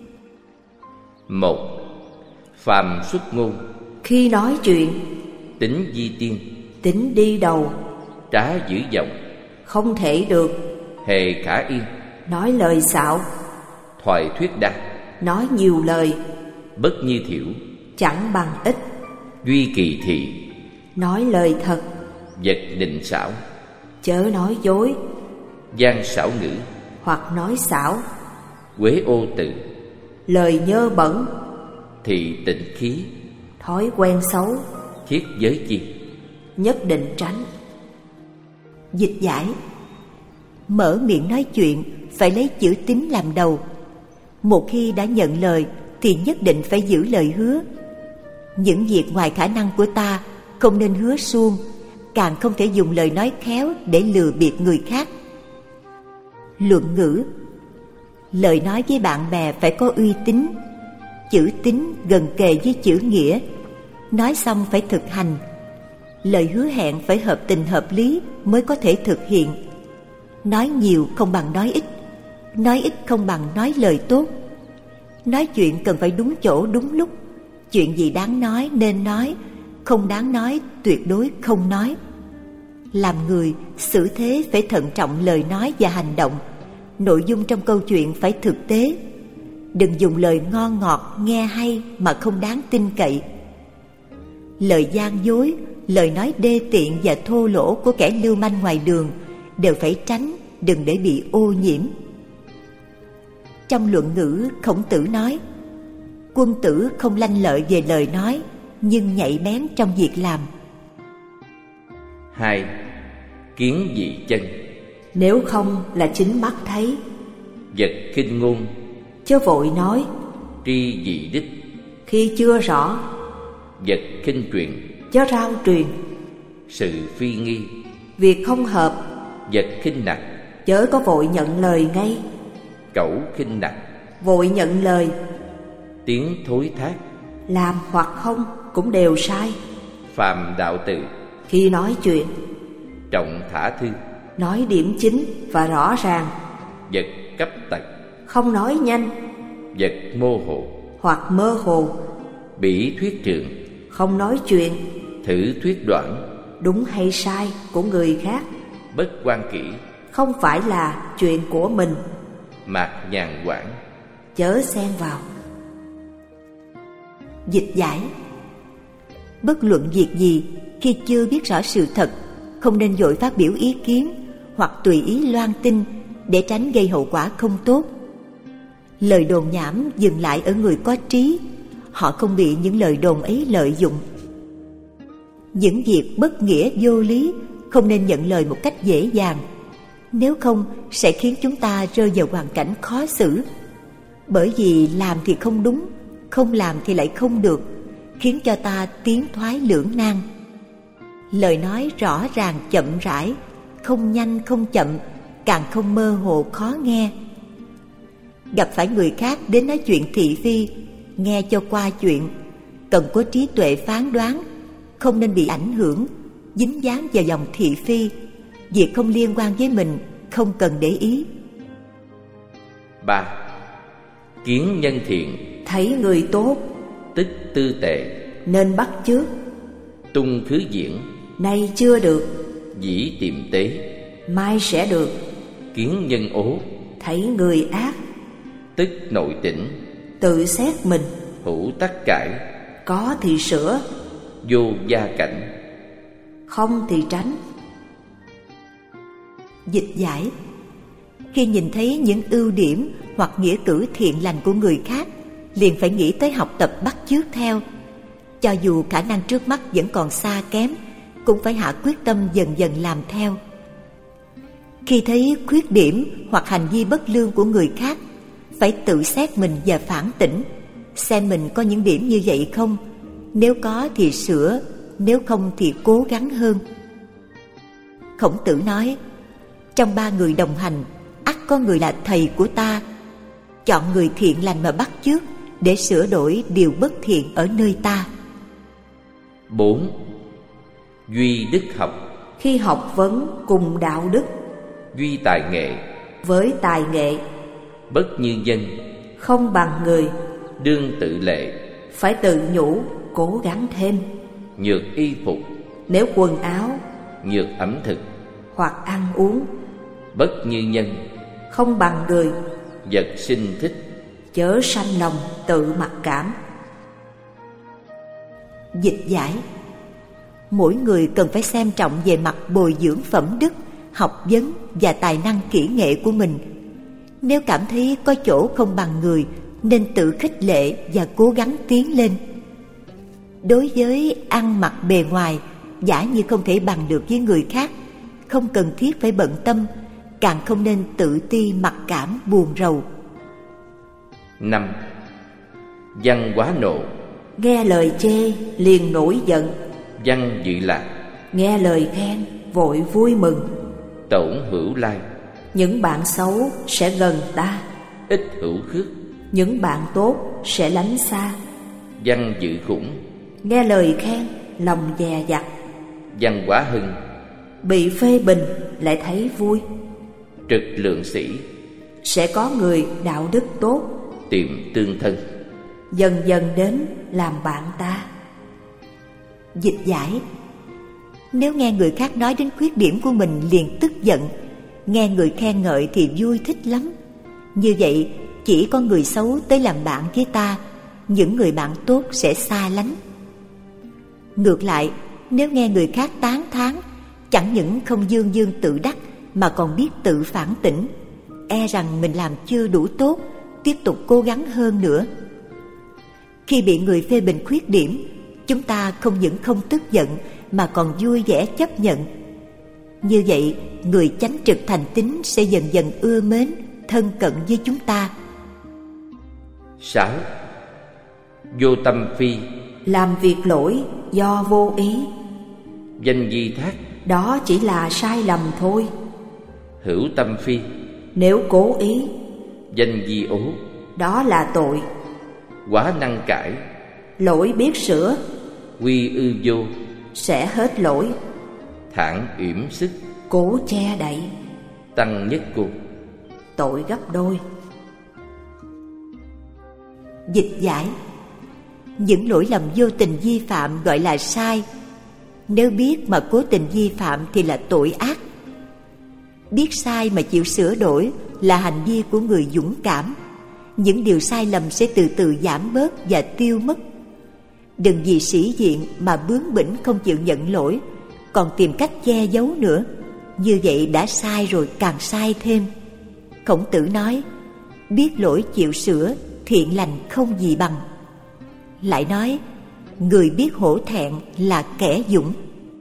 S2: 1. Phàm xuất ngôn.
S3: Khi nói chuyện
S2: Tính di tiên.
S3: tính đi đầu.
S2: Trá giữ giọng.
S3: Không thể được
S2: Hề khả yên.
S3: nói lời xạo.
S2: thoại thuyết đa.
S3: Nói nhiều lời,
S2: Bất như thiểu.
S3: chẳng bằng ít.
S2: Duy kỳ thị.
S3: Nói lời thật,
S2: Vật định xảo.
S3: chớ nói dối.
S2: Gian xảo ngữ.
S3: Hoặc nói xảo,
S2: Quế ô tự.
S3: lời nhơ bẩn.
S2: Thị tịnh khí.
S3: Thói quen xấu,
S2: Thiết giới chi.
S3: nhất định tránh.
S1: Dịch giải: mở miệng nói chuyện phải lấy chữ tín làm đầu. Một khi đã nhận lời thì nhất định phải giữ lời hứa. Những việc ngoài khả năng của ta không nên hứa suông, càng không thể dùng lời nói khéo để lừa bịp người khác. Luận ngữ: lời nói với bạn bè phải có uy tín. Chữ tín gần kề với chữ nghĩa, nói xong phải thực hành. Lời hứa hẹn phải hợp tình hợp lý mới có thể thực hiện. Nói nhiều không bằng nói ít, nói ít không bằng nói lời tốt. Nói chuyện cần phải đúng chỗ đúng lúc. Chuyện gì đáng nói nên nói, không đáng nói tuyệt đối không nói. Làm người, xử thế phải thận trọng lời nói và hành động. Nội dung trong câu chuyện phải thực tế. Đừng dùng lời ngon ngọt, nghe hay mà không đáng tin cậy. Lời gian dối, lời nói đê tiện và thô lỗ của kẻ lưu manh ngoài đường đều phải tránh, đừng để bị ô nhiễm. Trong luận ngữ, Khổng Tử nói: quân tử không lanh lợi về lời nói, nhưng nhạy bén trong việc làm.
S2: 2. Kiến dị chân.
S3: Nếu không là chính mắt thấy.
S2: Vật khinh ngôn.
S3: Chớ vội nói.
S2: Tri dị đích.
S3: Khi chưa rõ.
S2: Vật khinh truyền.
S3: Chớ rao truyền.
S2: Sự phi nghi.
S3: Việc không hợp.
S2: Vật khinh nặc.
S3: Chớ có vội nhận lời ngay.
S2: Cẩu khinh nặc.
S3: Vội nhận lời.
S2: Tiếng thối thác.
S3: Làm hoặc không cũng đều sai.
S2: Phàm đạo tự.
S3: Khi nói chuyện,
S2: Trọng thả thư.
S3: nói điểm chính và rõ ràng.
S2: Vật cấp tật.
S3: Không nói nhanh.
S2: Vật mô hồ.
S3: Hoặc mơ hồ.
S2: Bỉ thuyết trường.
S3: Không nói chuyện.
S2: Thử thuyết đoạn.
S3: Đúng hay sai của người khác.
S2: Bất quan kỹ.
S3: Không phải là chuyện của mình.
S2: Mạc nhàn quản.
S3: Chớ xen vào.
S1: Dịch giải: bất luận việc gì, khi chưa biết rõ sự thật, không nên vội phát biểu ý kiến hoặc tùy ý loan tin để tránh gây hậu quả không tốt. Lời đồn nhảm dừng lại ở người có trí, họ không bị những lời đồn ấy lợi dụng. Những việc bất nghĩa vô lý không nên nhận lời một cách dễ dàng, nếu không sẽ khiến chúng ta rơi vào hoàn cảnh khó xử. Bởi vì làm thì không đúng, không làm thì lại không được, khiến cho ta tiến thoái lưỡng nan. Lời nói rõ ràng chậm rãi, không nhanh không chậm, càng không mơ hồ khó nghe. Gặp phải người khác đến nói chuyện thị phi, nghe cho qua chuyện, cần có trí tuệ phán đoán, không nên bị ảnh hưởng, dính dáng vào dòng thị phi. Việc không liên quan với mình không cần để ý.
S2: 3. Kiến nhân thiện.
S3: Thấy người tốt,
S2: Tức tư tệ.
S3: nên bắt chước.
S2: Tung thứ diễn.
S3: Nay chưa được,
S2: Dĩ tiệm tế.
S3: mai sẽ được.
S2: Kiến nhân ố.
S3: Thấy người ác,
S2: Tức nội tỉnh.
S3: tự xét mình.
S2: Hữu tắc cải.
S3: Có thì sửa,
S2: Vô gia cảnh.
S3: không thì tránh.
S1: Dịch giải: khi nhìn thấy những ưu điểm hoặc nghĩa cử thiện lành của người khác, liền phải nghĩ tới học tập bắt chước theo. Cho dù khả năng trước mắt vẫn còn xa kém, cũng phải hạ quyết tâm dần dần làm theo. Khi thấy khuyết điểm hoặc hành vi bất lương của người khác, phải tự xét mình và phản tỉnh, xem mình có những điểm như vậy không. Nếu có thì sửa, nếu không thì cố gắng hơn. Khổng Tử nói: trong 3 người đồng hành, ắt có người là thầy của ta. Chọn người thiện lành mà bắt chước, để sửa đổi điều bất thiện ở nơi ta.
S2: 4. Duy đức học.
S3: Khi học vấn cùng đạo đức.
S2: Duy tài nghệ.
S3: Với tài nghệ.
S2: Bất như dân.
S3: Không bằng người.
S2: Đương tự lệ.
S3: Phải tự nhủ, cố gắng thêm.
S2: Nhược y phục.
S3: Nếu quần áo.
S2: Nhược ẩm thực.
S3: Hoặc ăn uống.
S2: Bất như nhân.
S3: Không bằng người.
S2: Vật sinh thích.
S3: chớ sanh lòng tự mặc cảm.
S1: Dịch giải: mỗi người cần phải xem trọng về mặt bồi dưỡng phẩm đức, học vấn và tài năng kỹ nghệ của mình. Nếu cảm thấy có chỗ không bằng người, nên tự khích lệ và cố gắng tiến lên. Đối với ăn mặc bề ngoài, giả như không thể bằng được với người khác, không cần thiết phải bận tâm, càng không nên tự ti mặc cảm buồn rầu.
S2: 5. Văn quá nộ.
S3: Nghe lời chê liền nổi giận,
S2: Văn dự lạc.
S3: nghe lời khen vội vui mừng.
S2: Tổn hữu lai.
S3: Những bạn xấu sẽ gần ta,
S2: Ích hữu khước.
S3: những bạn tốt sẽ lánh xa.
S2: Văn dự khủng.
S3: Nghe lời khen lòng dè dặt,
S2: Văn quá hưng.
S3: bị phê bình lại thấy vui.
S2: Trực lượng sĩ.
S3: Sẽ có người đạo đức tốt
S2: Tiệm tương thân.
S3: dần dần đến làm bạn ta.
S1: Dịch giải: nếu nghe người khác nói đến khuyết điểm của mình liền tức giận, nghe người khen ngợi thì vui thích lắm. Như vậy chỉ có người xấu tới làm bạn với ta, những người bạn tốt sẽ xa lánh. Ngược lại, nếu nghe người khác tán thán, chẳng những không dương dương tự đắc mà còn biết tự phản tỉnh, e rằng mình làm chưa đủ tốt, tiếp tục cố gắng hơn nữa. Khi bị người phê bình khuyết điểm, chúng ta không những không tức giận mà còn vui vẻ chấp nhận. Như vậy, người chánh trực thành tín sẽ dần dần ưa mến, thân cận với chúng ta.
S2: 6. Vô tâm phi.
S3: Làm việc lỗi do vô ý,
S2: Danh di thác.
S3: đó chỉ là sai lầm thôi.
S2: Hữu tâm phi.
S3: Nếu cố ý,
S2: Danh di ố.
S3: đó là tội.
S2: Quá năng cải.
S3: Lỗi biết sửa,
S2: Quy ư vô.
S3: sẽ hết lỗi.
S2: Thản yểm sức.
S3: Cố che đậy,
S2: Tăng nhất cung.
S3: tội gấp đôi.
S1: Dịch giải: những lỗi lầm vô tình vi phạm gọi là sai. Nếu biết mà cố tình vi phạm thì là tội ác. Biết sai mà chịu sửa đổi là hành vi của người dũng cảm. Những điều sai lầm sẽ từ từ giảm bớt và tiêu mất. Đừng vì sĩ diện mà bướng bỉnh không chịu nhận lỗi, còn tìm cách che giấu nữa. Như vậy đã sai rồi càng sai thêm. Khổng Tử nói: biết lỗi chịu sửa, thiện lành không gì bằng. Lại nói: người biết hổ thẹn là kẻ dũng.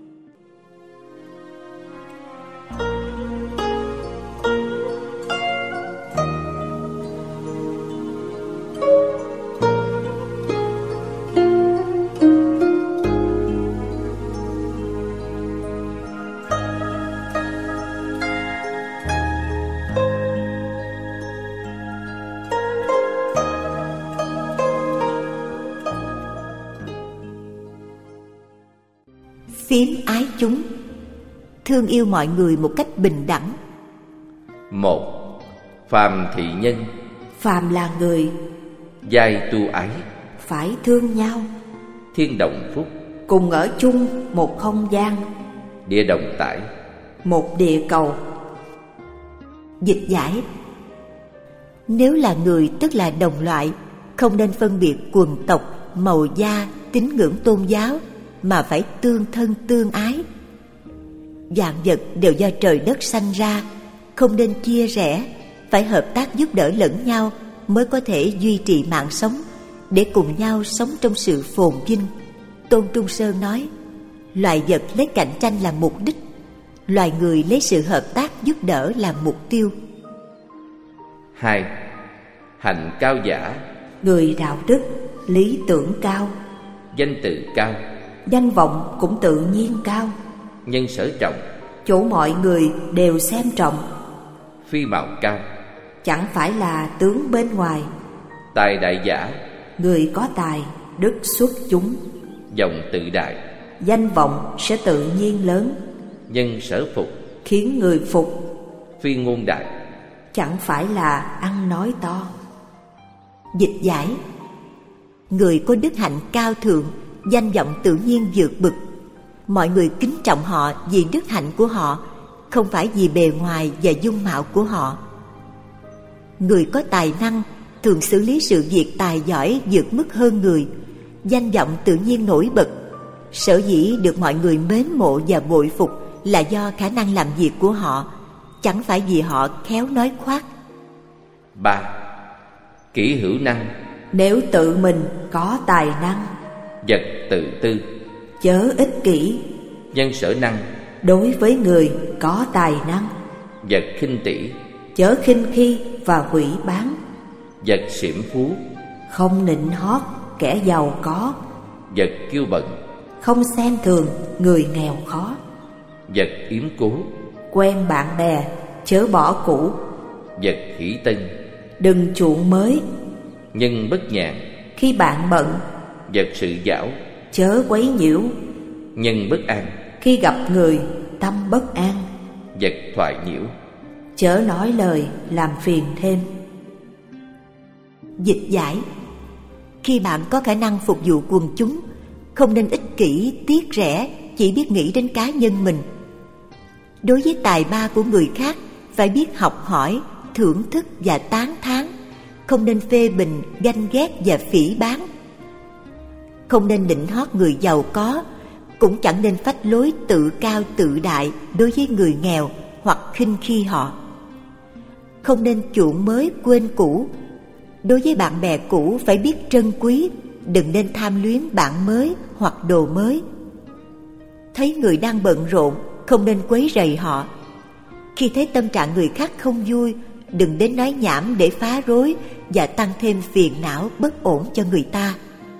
S1: Phiếm ái chúng. Thương yêu mọi người một cách bình đẳng.
S2: 1. Phàm thị nhân.
S3: Phàm là người,
S2: Giai tu ái.
S3: phải thương nhau,
S2: Thiên đồng phúc.
S3: cùng ở chung một không gian,
S2: Địa đồng tải.
S3: một địa cầu.
S1: Dịch giải: nếu là người tức là đồng loại, không nên phân biệt quần tộc, màu da, tín ngưỡng tôn giáo, mà phải tương thân tương ái. Vạn vật đều do trời đất sanh ra, không nên chia rẽ, phải hợp tác giúp đỡ lẫn nhau mới có thể duy trì mạng sống, để cùng nhau sống trong sự phồn vinh. Tôn Trung Sơn nói: loài vật lấy cạnh tranh làm mục đích, loài người lấy sự hợp tác giúp đỡ làm mục tiêu.
S2: 2. Hạnh cao giả.
S3: Người đạo đức, lý tưởng cao,
S2: Danh tự cao.
S3: danh vọng cũng tự nhiên cao.
S2: Nhân sở trọng.
S3: Chỗ mọi người đều xem trọng,
S2: Phi mạo cao.
S3: chẳng phải là tướng bên ngoài.
S2: Tài đại giả.
S3: Người có tài, đức xuất chúng,
S2: Dòng tự đại.
S3: danh vọng sẽ tự nhiên lớn,
S2: Nhân sở phục.
S3: khiến người phục,
S2: Phi ngôn đại.
S3: chẳng phải là ăn nói to.
S1: Dịch giải: người có đức hạnh cao thượng, danh vọng tự nhiên vượt bực. Mọi người kính trọng họ vì đức hạnh của họ, không phải vì bề ngoài và dung mạo của họ. Người có tài năng, thường xử lý sự việc tài giỏi vượt mức hơn người, danh vọng tự nhiên nổi bật. Sở dĩ được mọi người mến mộ và bội phục là do khả năng làm việc của họ, chẳng phải vì họ khéo nói khoác.
S2: 3. Kỹ hữu năng.
S3: Nếu tự mình có tài năng,
S2: Vật tự tư.
S3: chớ ích kỷ.
S2: Nhân sở năng.
S3: Đối với người có tài năng,
S2: Vật khinh tỉ.
S3: chớ khinh khi và hủy bán.
S2: Vật xỉm phú.
S3: Không nịnh hót kẻ giàu có,
S2: Vật kiêu bận.
S3: không xem thường người nghèo khó.
S2: Vật yếm cố.
S3: Quen bạn bè, chớ bỏ cũ.
S2: Vật hỷ tân.
S3: Đừng chuộng mới.
S2: Nhân bất nhàn.
S3: Khi bạn bận,
S2: Vật sự giảo.
S3: chớ quấy nhiễu.
S2: Nhân bất an.
S3: Khi gặp người, tâm bất an.
S2: Vật thoại nhiễu.
S3: Chớ nói lời làm phiền thêm.
S1: Dịch giải: khi bạn có khả năng phục vụ quần chúng, không nên ích kỷ, tiếc rẻ, chỉ biết nghĩ đến cá nhân mình. Đối với tài ba của người khác, phải biết học hỏi, thưởng thức và tán thán, không nên phê bình, ganh ghét và phỉ báng. Không nên nịnh hót người giàu có, cũng chẳng nên phách lối tự cao tự đại đối với người nghèo hoặc khinh khi họ. Không nên chuộng mới quên cũ. Đối với bạn bè cũ phải biết trân quý, đừng nên tham luyến bạn mới hoặc đồ mới. Thấy người đang bận rộn, không nên quấy rầy họ. Khi thấy tâm trạng người khác không vui, đừng đến nói nhảm để phá rối và tăng thêm phiền não bất ổn cho người ta.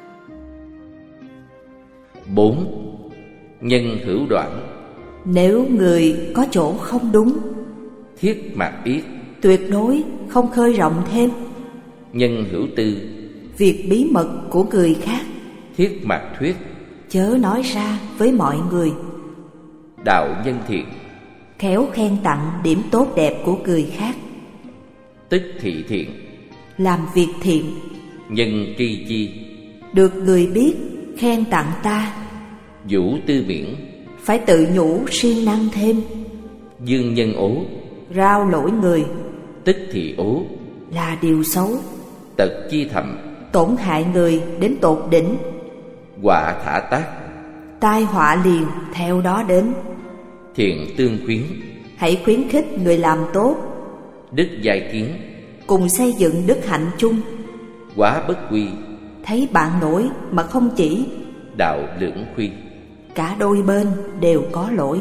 S2: 4. Nhân hữu đoạn.
S3: Nếu người có chỗ không đúng,
S2: Thiết mạc yết.
S3: tuyệt đối không khơi rộng thêm.
S2: Nhân hữu tư.
S3: Việc bí mật của người khác,
S2: Thiết mạc thuyết.
S3: chớ nói ra với mọi người.
S2: Đạo nhân thiện.
S3: Khéo khen tặng điểm tốt đẹp của người khác.
S2: Tức thị thiện.
S3: Làm việc thiện,
S2: Nhân tri chi.
S3: được người biết khen tặng ta.
S2: Vũ tư miễn.
S3: Phải tự nhủ siêng năng thêm.
S2: Dương nhân ố.
S3: Rao lỗi người
S2: Tức thị ố.
S3: là điều xấu,
S2: Tật chi thầm.
S3: tổn hại người đến tột đỉnh.
S2: Họa thả tác.
S3: Tai họa liền theo đó đến.
S2: Thiện tương khuyến.
S3: Hãy khuyến khích người làm tốt,
S2: Đức giai kiến.
S3: cùng xây dựng đức hạnh chung.
S2: Quá bất quy.
S3: Thấy bạn nổi mà không chỉ,
S2: Đạo lưỡng khuy.
S3: cả đôi bên đều có lỗi.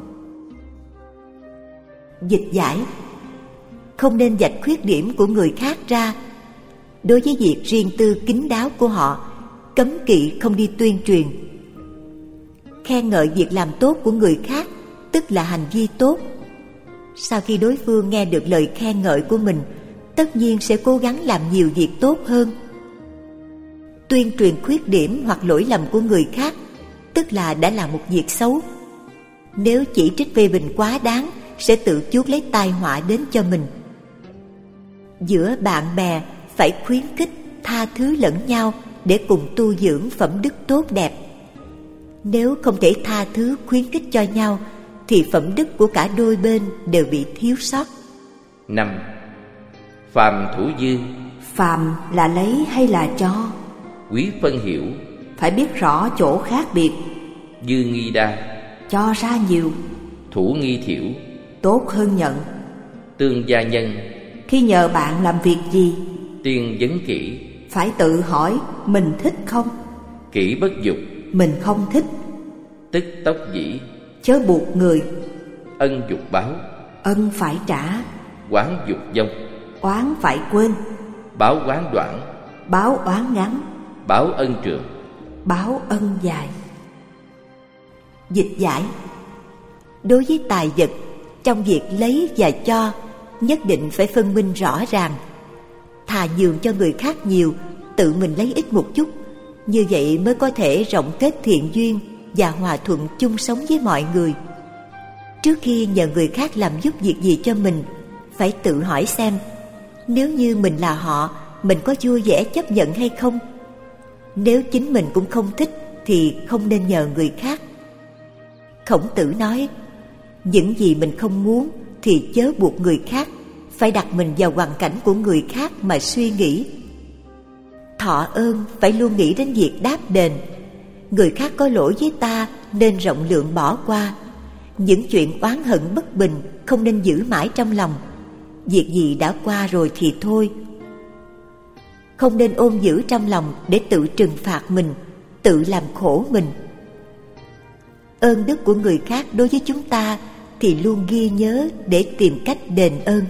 S1: Dịch giải: không nên vạch khuyết điểm của người khác ra. Đối với việc riêng tư kín đáo của họ, cấm kỵ không đi tuyên truyền. Khen ngợi việc làm tốt của người khác, tức là hành vi tốt. Sau khi đối phương nghe được lời khen ngợi của mình, tất nhiên sẽ cố gắng làm nhiều việc tốt hơn. Tuyên truyền khuyết điểm hoặc lỗi lầm của người khác, tức là đã làm một việc xấu. Nếu chỉ trích phê bình quá đáng, sẽ tự chuốc lấy tai họa đến cho mình. Giữa bạn bè phải khuyến khích, tha thứ lẫn nhau để cùng tu dưỡng phẩm đức tốt đẹp. Nếu không thể tha thứ khuyến khích cho nhau, thì phẩm đức của cả đôi bên đều bị thiếu sót.
S2: 5. Phàm thủ dư.
S3: Phàm là lấy hay là cho,
S2: Quý phân hiểu.
S3: phải biết rõ chỗ khác biệt.
S2: Dư nghi đa.
S3: Cho ra nhiều,
S2: Thủ nghi thiểu.
S3: tốt hơn nhận.
S2: Tương gia nhân.
S3: Khi nhờ bạn làm việc gì,
S2: Tiên vấn kỹ.
S3: phải tự hỏi mình thích không.
S2: Kỹ bất dục.
S3: Mình không thích,
S2: Tức tốc dĩ.
S3: chớ buộc người.
S2: Ân dục báo.
S3: Ân phải trả,
S2: Quán dục dông.
S3: oán phải quên.
S2: Báo quán đoạn.
S3: Báo oán ngắn,
S2: Báo ân trường.
S3: báo ân dài.
S1: Dịch giải: đối với tài vật, trong việc lấy và cho, nhất định phải phân minh rõ ràng. Thà nhường cho người khác nhiều, tự mình lấy ít một chút. Như vậy mới có thể rộng kết thiện duyên và hòa thuận chung sống với mọi người. Trước khi nhờ người khác làm giúp việc gì cho mình, phải tự hỏi xem, nếu như mình là họ, mình có vui vẻ chấp nhận hay không? Nếu chính mình cũng không thích thì không nên nhờ người khác. Khổng Tử nói, những gì mình không muốn thì chớ buộc người khác, phải đặt mình vào hoàn cảnh của người khác mà suy nghĩ. Thọ ơn phải luôn nghĩ đến việc đáp đền. Người khác có lỗi với ta nên rộng lượng bỏ qua. Những chuyện oán hận bất bình không nên giữ mãi trong lòng. Việc gì đã qua rồi thì thôi. Không nên ôm giữ trong lòng để tự trừng phạt mình, tự làm khổ mình. Ơn đức của người khác đối với chúng ta thì luôn ghi nhớ để tìm cách đền ơn.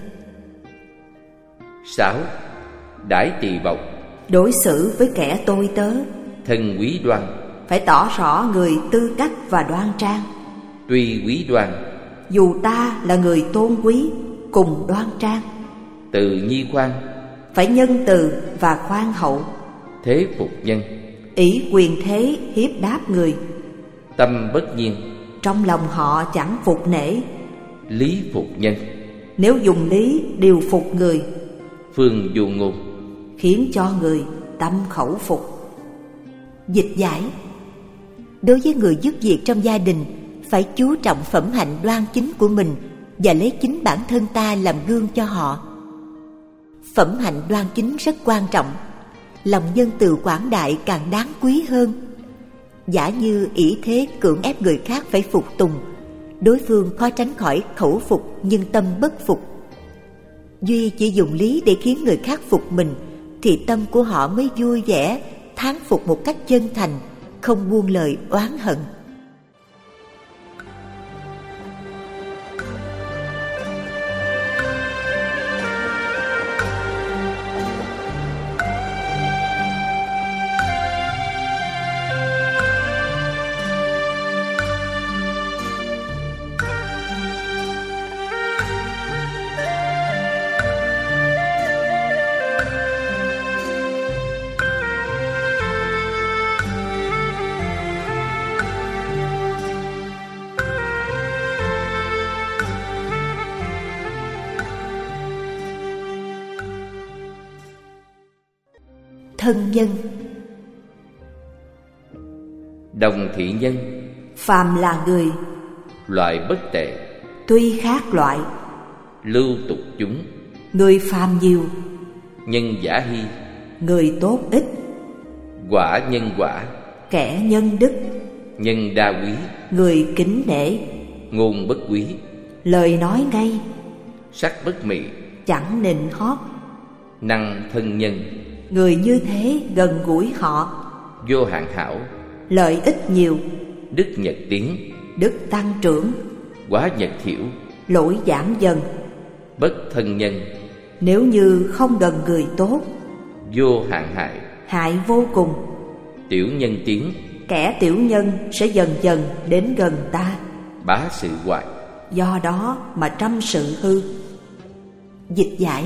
S2: 6. Đãi tỳ bộc.
S3: Đối xử với kẻ tôi tớ,
S2: Thân quý đoan.
S3: phải tỏ rõ người tư cách và đoan trang.
S2: Tuy quý đoan.
S3: Dù ta là người tôn quý, cùng đoan trang.
S2: Từ nhi khoan.
S3: Phải nhân từ và khoan hậu.
S2: Thế phục nhân.
S3: Ý quyền thế hiếp đáp người.
S2: Tâm bất nhiên.
S3: Trong lòng họ chẳng phục nể.
S2: Lý phục nhân.
S3: Nếu dùng lý điều phục người,
S2: Phương vô ngôn.
S3: khiến cho người tâm khẩu phục.
S1: Dịch giải: đối với người giúp việc trong gia đình, phải chú trọng phẩm hạnh đoan chính của mình và lấy chính bản thân ta làm gương cho họ. Phẩm hạnh đoan chính rất quan trọng. Lòng nhân từ quảng đại càng đáng quý hơn. Giả như ỷ thế cưỡng ép người khác phải phục tùng, đối phương khó tránh khỏi khẩu phục nhưng tâm bất phục. Duy chỉ dùng lý để khiến người khác phục mình, thì tâm của họ mới vui vẻ, thán phục một cách chân thành, không buông lời oán hận. Thân nhân.
S2: Đồng thị nhân.
S3: Phàm là người,
S2: Loại bất tệ.
S3: tuy khác loại.
S2: Lưu tục chúng.
S3: Người phàm nhiều,
S2: Nhân giả hy.
S3: người tốt ít.
S2: Quả nhân quả.
S3: Kẻ nhân đức,
S2: Nhân đa quý.
S3: người kính nể.
S2: Ngôn bất quý.
S3: Lời nói ngay,
S2: Sắc bất mị.
S3: chẳng nịnh hót.
S2: Năng thân nhân.
S3: Người như thế gần gũi họ.
S2: Vô hạn hảo.
S3: Lợi ích nhiều,
S2: Đức nhật tiến.
S3: đức tăng trưởng.
S2: Quá nhật thiểu.
S3: Lỗi giảm dần.
S2: Bất thân nhân.
S3: Nếu như không gần người tốt,
S2: Vô hạn hại.
S3: hại vô cùng.
S2: Tiểu nhân tiến.
S3: Kẻ tiểu nhân sẽ dần dần đến gần ta.
S2: Bá sự hoại.
S3: Do đó mà trăm sự hư.
S1: Dịch giải: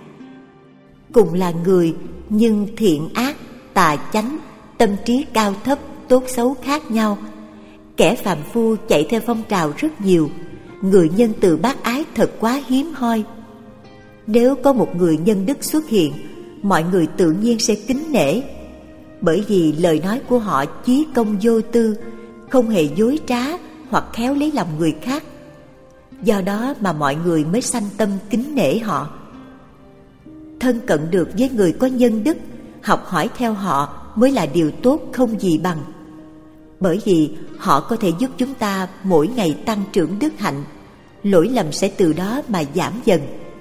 S1: cùng là người, nhưng thiện ác, tà chánh, tâm trí cao thấp, tốt xấu khác nhau. Kẻ phàm phu chạy theo phong trào rất nhiều. Người nhân từ bác ái thật quá hiếm hoi. Nếu có một người nhân đức xuất hiện, mọi người tự nhiên sẽ kính nể. Bởi vì lời nói của họ chí công vô tư, không hề dối trá hoặc khéo lấy lòng người khác. Do đó mà mọi người mới sanh tâm kính nể họ. Thân cận được với người có nhân đức, học hỏi theo họ mới là điều tốt không gì bằng. Bởi vì họ có thể giúp chúng ta mỗi ngày tăng trưởng đức hạnh, lỗi lầm sẽ từ đó mà giảm dần.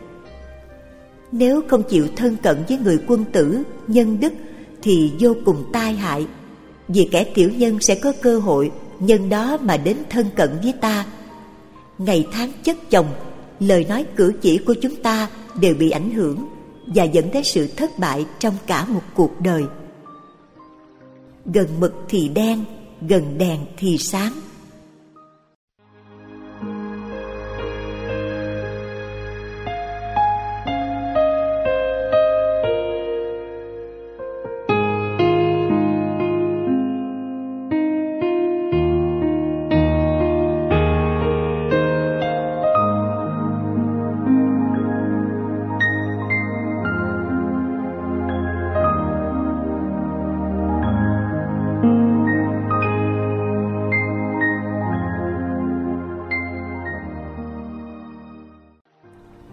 S1: Nếu không chịu thân cận với người quân tử, nhân đức thì vô cùng tai hại. Vì kẻ tiểu nhân sẽ có cơ hội nhân đó mà đến thân cận với ta. Ngày tháng chất chồng, lời nói cử chỉ của chúng ta đều bị ảnh hưởng và dẫn đến sự thất bại trong cả một cuộc đời. Gần mực thì đen, gần đèn thì sáng.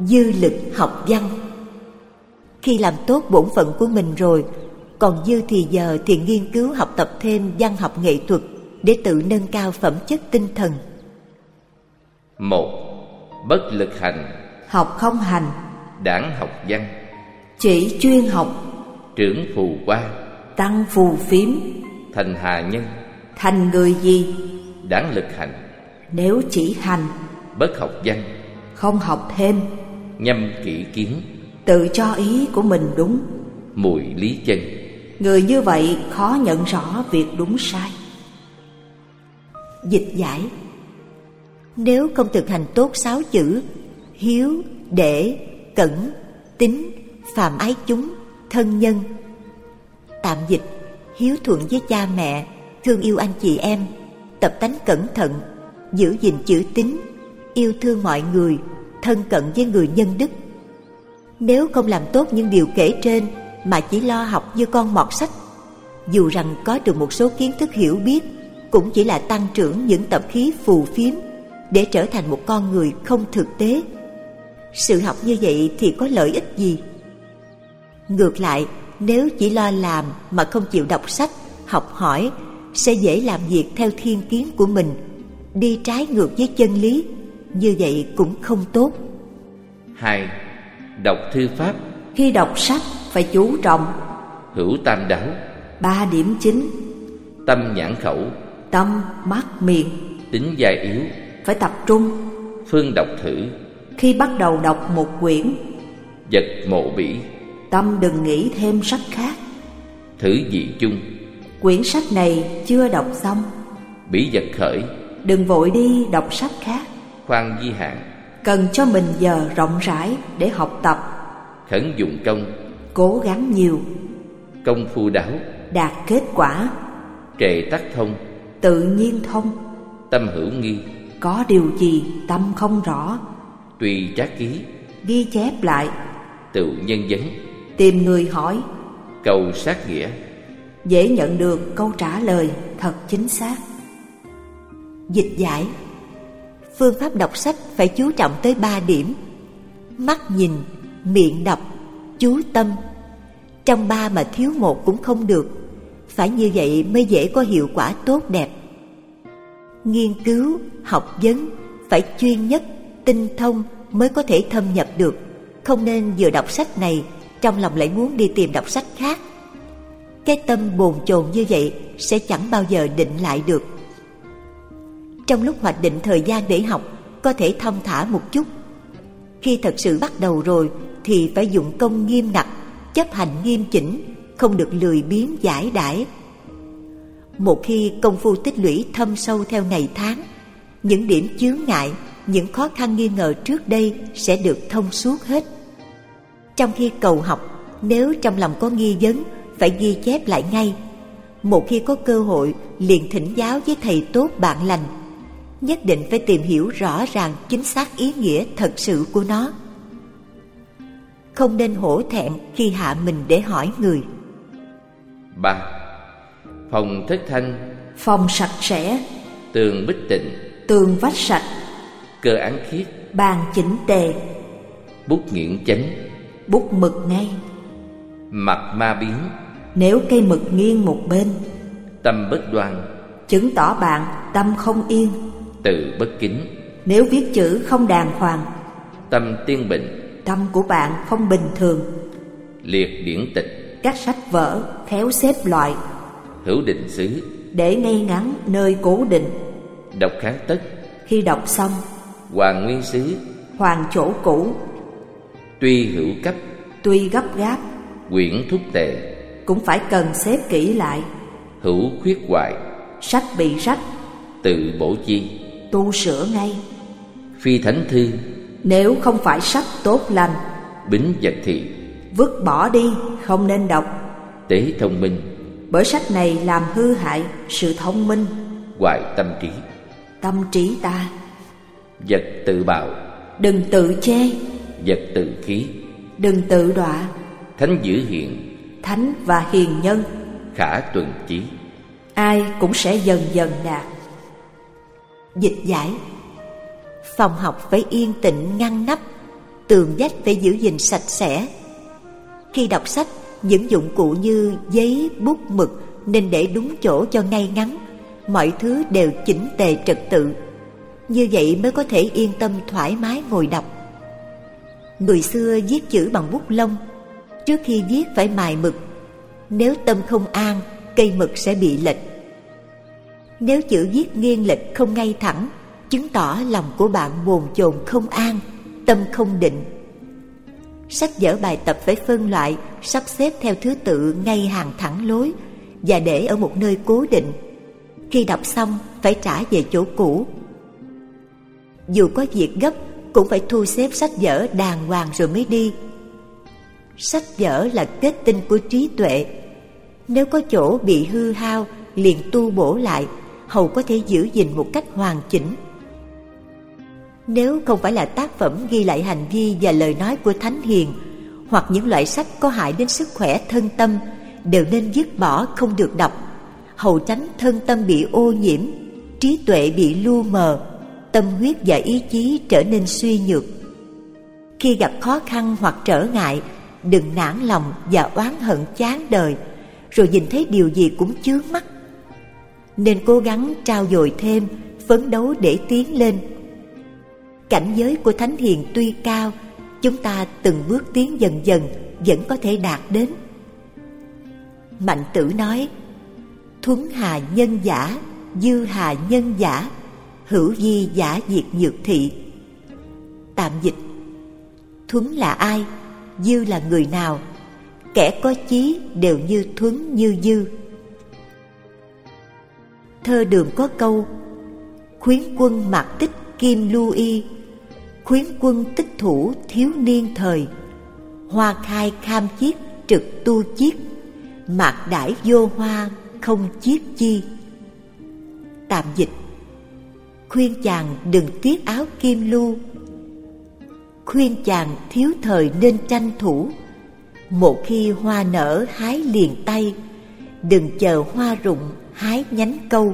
S1: dư lực học văn. Khi làm tốt bổn phận của mình rồi, còn dư thì giờ thì nghiên cứu học tập thêm văn học nghệ thuật để tự nâng cao phẩm chất tinh thần.
S2: 1. Bất lực hành.
S3: Học không hành.
S2: Đảng học văn.
S3: Chỉ chuyên học.
S2: Trưởng phù qua.
S3: Tăng phù phiếm.
S2: Thành hà nhân.
S3: Thành người gì?
S2: Đảng lực hành.
S3: Nếu chỉ hành,
S2: Bất học văn.
S3: không học thêm,
S2: Nhâm kỹ kiến.
S3: tự cho ý của mình đúng,
S2: Mùi lý chân.
S3: người như vậy khó nhận rõ việc đúng sai.
S1: Dịch giải: nếu không thực hành tốt 6 chữ hiếu, để, cẩn, tín, phàm ái chúng, thân nhân. Tạm dịch: hiếu thuận với cha mẹ, thương yêu anh chị em, tập tánh cẩn thận, giữ gìn chữ tín, yêu thương mọi người, thân cận với người nhân đức. Nếu không làm tốt những điều kể trên mà chỉ lo học như con mọt sách, dù rằng có được một số kiến thức hiểu biết, cũng chỉ là tăng trưởng những tập khí phù phiếm để trở thành một con người không thực tế. Sự học như vậy thì có lợi ích gì? Ngược lại, nếu chỉ lo làm mà không chịu đọc sách, học hỏi, sẽ dễ làm việc theo thiên kiến của mình, đi trái ngược với chân lý. Như vậy cũng không tốt.
S2: 2. Đọc thư pháp.
S3: Khi đọc sách phải chú trọng
S2: Hữu tam đáo.
S3: 3 điểm chính:
S2: Tâm nhãn khẩu.
S3: tâm, mắt, miệng.
S2: Tính giai yếu.
S3: Phải tập trung.
S2: Phương đọc thử.
S3: Khi bắt đầu đọc một quyển,
S2: Vật mộ bỉ.
S3: tâm đừng nghĩ thêm sách khác.
S2: Thử dị chung.
S3: Quyển sách này chưa đọc xong,
S2: Bỉ vật khởi.
S3: đừng vội đi đọc sách khác.
S2: Khoan di hạn.
S3: Cần cho mình giờ rộng rãi để học tập.
S2: Khẩn dụng công.
S3: Cố gắng nhiều.
S2: Công phu đáo.
S3: Đạt kết quả.
S2: Trệ tắc thông.
S3: Tự nhiên thông.
S2: Tâm hữu nghi.
S3: Có điều gì tâm không rõ,
S2: Tùy trác ký.
S3: ghi chép lại.
S2: Tự nhân vấn.
S3: Tìm người hỏi.
S2: Cầu sát nghĩa.
S3: Dễ nhận được câu trả lời thật chính xác.
S1: Dịch giải: phương pháp đọc sách phải chú trọng tới 3 điểm: mắt nhìn, miệng đọc, chú tâm. Trong 3 mà thiếu một cũng không được. Phải như vậy mới dễ có hiệu quả tốt đẹp. Nghiên cứu, học vấn phải chuyên nhất, tinh thông mới có thể thâm nhập được. Không nên vừa đọc sách này, trong lòng lại muốn đi tìm đọc sách khác. Cái tâm bồn chồn như vậy sẽ chẳng bao giờ định lại được. Trong lúc hoạch định thời gian để học, có thể thong thả một chút. Khi thật sự bắt đầu rồi thì phải dụng công nghiêm ngặt, chấp hành nghiêm chỉnh, không được lười biếng giải đãi. Một khi công phu tích lũy thâm sâu theo ngày tháng, những điểm chướng ngại, những khó khăn nghi ngờ trước đây sẽ được thông suốt hết. Trong khi cầu học, nếu trong lòng có nghi vấn, phải ghi chép lại ngay. Một khi có cơ hội, liền thỉnh giáo với thầy tốt bạn lành. Nhất định phải tìm hiểu rõ ràng chính xác ý nghĩa thật sự của nó. Không nên hổ thẹn khi hạ mình để hỏi người.
S2: 3. Phòng thất thanh.
S3: Phòng sạch sẽ.
S2: Tường bích tịnh.
S3: Tường vách sạch.
S2: Cơ án khiết.
S3: Bàn chỉnh tề.
S2: Bút nghiện chánh.
S3: Bút mực ngay.
S2: Mặt ma biến.
S3: Nếu cây mực nghiêng một bên,
S2: Tâm bất đoan.
S3: chứng tỏ bạn tâm không yên.
S2: Tự bất kính.
S3: Nếu viết chữ không đàng hoàng,
S2: Tâm tiên bệnh.
S3: tâm của bạn không bình thường.
S2: Liệt điển tịch.
S3: Các sách vở khéo xếp loại,
S2: Hữu định xứ.
S3: để ngay ngắn nơi cố định.
S2: Đọc kháng tất.
S3: Khi đọc xong,
S2: Hoàn nguyên xứ.
S3: hoàn chỗ cũ.
S2: Tuy hữu cấp.
S3: Tuy gấp gáp,
S2: Quyển thúc tệ.
S3: cũng phải cần xếp kỹ lại.
S2: Hữu khuyết hoại.
S3: Sách bị rách,
S2: Tự bổ chi.
S3: tu sửa ngay.
S2: Phi thánh thư.
S3: Nếu không phải sách tốt lành,
S2: Bính vật thị.
S3: vứt bỏ đi, không nên đọc.
S2: Tế thông minh.
S3: Bởi sách này làm hư hại sự thông minh,
S2: Hoại tâm trí.
S3: tâm trí ta.
S2: Vật tự bạo.
S3: Đừng tự chê,
S2: Vật tự khí.
S3: đừng tự đọa.
S2: Thánh dữ hiện.
S3: Thánh và hiền nhân,
S2: Khả tuần chí.
S3: ai cũng sẽ dần dần đạt.
S1: Dịch giải: phòng học phải yên tĩnh ngăn nắp, tường vách phải giữ gìn sạch sẽ. Khi đọc sách, những dụng cụ như giấy, bút, mực nên để đúng chỗ cho ngay ngắn, mọi thứ đều chỉnh tề trật tự. Như vậy mới có thể yên tâm thoải mái ngồi đọc. Người xưa viết chữ bằng bút lông, trước khi viết phải mài mực. Nếu tâm không an, cây mực sẽ bị lệch. Nếu chữ viết nghiêng lệch không ngay thẳng, chứng tỏ lòng của bạn bồn chồn không an, tâm không định. Sách vở bài tập phải phân loại, sắp xếp theo thứ tự ngay hàng thẳng lối và để ở một nơi cố định. Khi đọc xong phải trả về chỗ cũ. Dù có việc gấp cũng phải thu xếp sách vở đàng hoàng rồi mới đi. Sách vở là kết tinh của trí tuệ. Nếu có chỗ bị hư hao, liền tu bổ lại, hầu có thể giữ gìn một cách hoàn chỉnh. Nếu không phải là tác phẩm ghi lại hành vi và lời nói của thánh hiền, hoặc những loại sách có hại đến sức khỏe thân tâm, đều nên dứt bỏ, không được đọc, hầu tránh thân tâm bị ô nhiễm, trí tuệ bị lu mờ, tâm huyết và ý chí trở nên suy nhược. Khi gặp khó khăn hoặc trở ngại, đừng nản lòng và oán hận chán đời, rồi nhìn thấy điều gì cũng chướng mắt. Nên cố gắng trau dồi thêm, phấn đấu để tiến lên. Cảnh giới của thánh hiền tuy cao, chúng ta từng bước tiến dần dần vẫn có thể đạt đến. Mạnh Tử nói: thuấn hà nhân giả, dư hà nhân giả, hữu vi giả diệt nhược thị. Tạm dịch: thuấn là ai? Dư là người nào? Kẻ có chí đều như thuấn như dư. Thơ Đường có câu: khuyến quân mạc tích kim lưu y, khuyến quân tích thủ thiếu niên thời, hoa khai kham chiết trực tu chiết, mạc đãi vô hoa không chiết chi. Tạm dịch: khuyên chàng đừng tiếc áo kim lưu, khuyên chàng thiếu thời nên tranh thủ, một khi hoa nở hái liền tay, đừng chờ hoa rụng hái nhánh câu.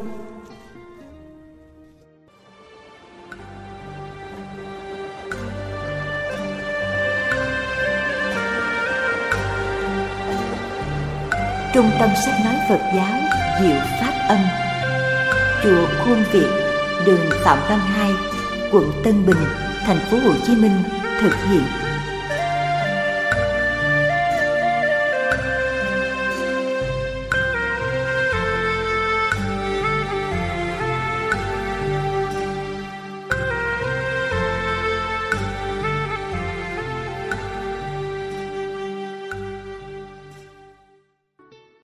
S1: Trung tâm sách nói Phật giáo Diệu Pháp Âm, chùa Khuôn Việt, đường Phạm Văn Hai, quận Tân Bình, thành phố Hồ Chí Minh thực hiện.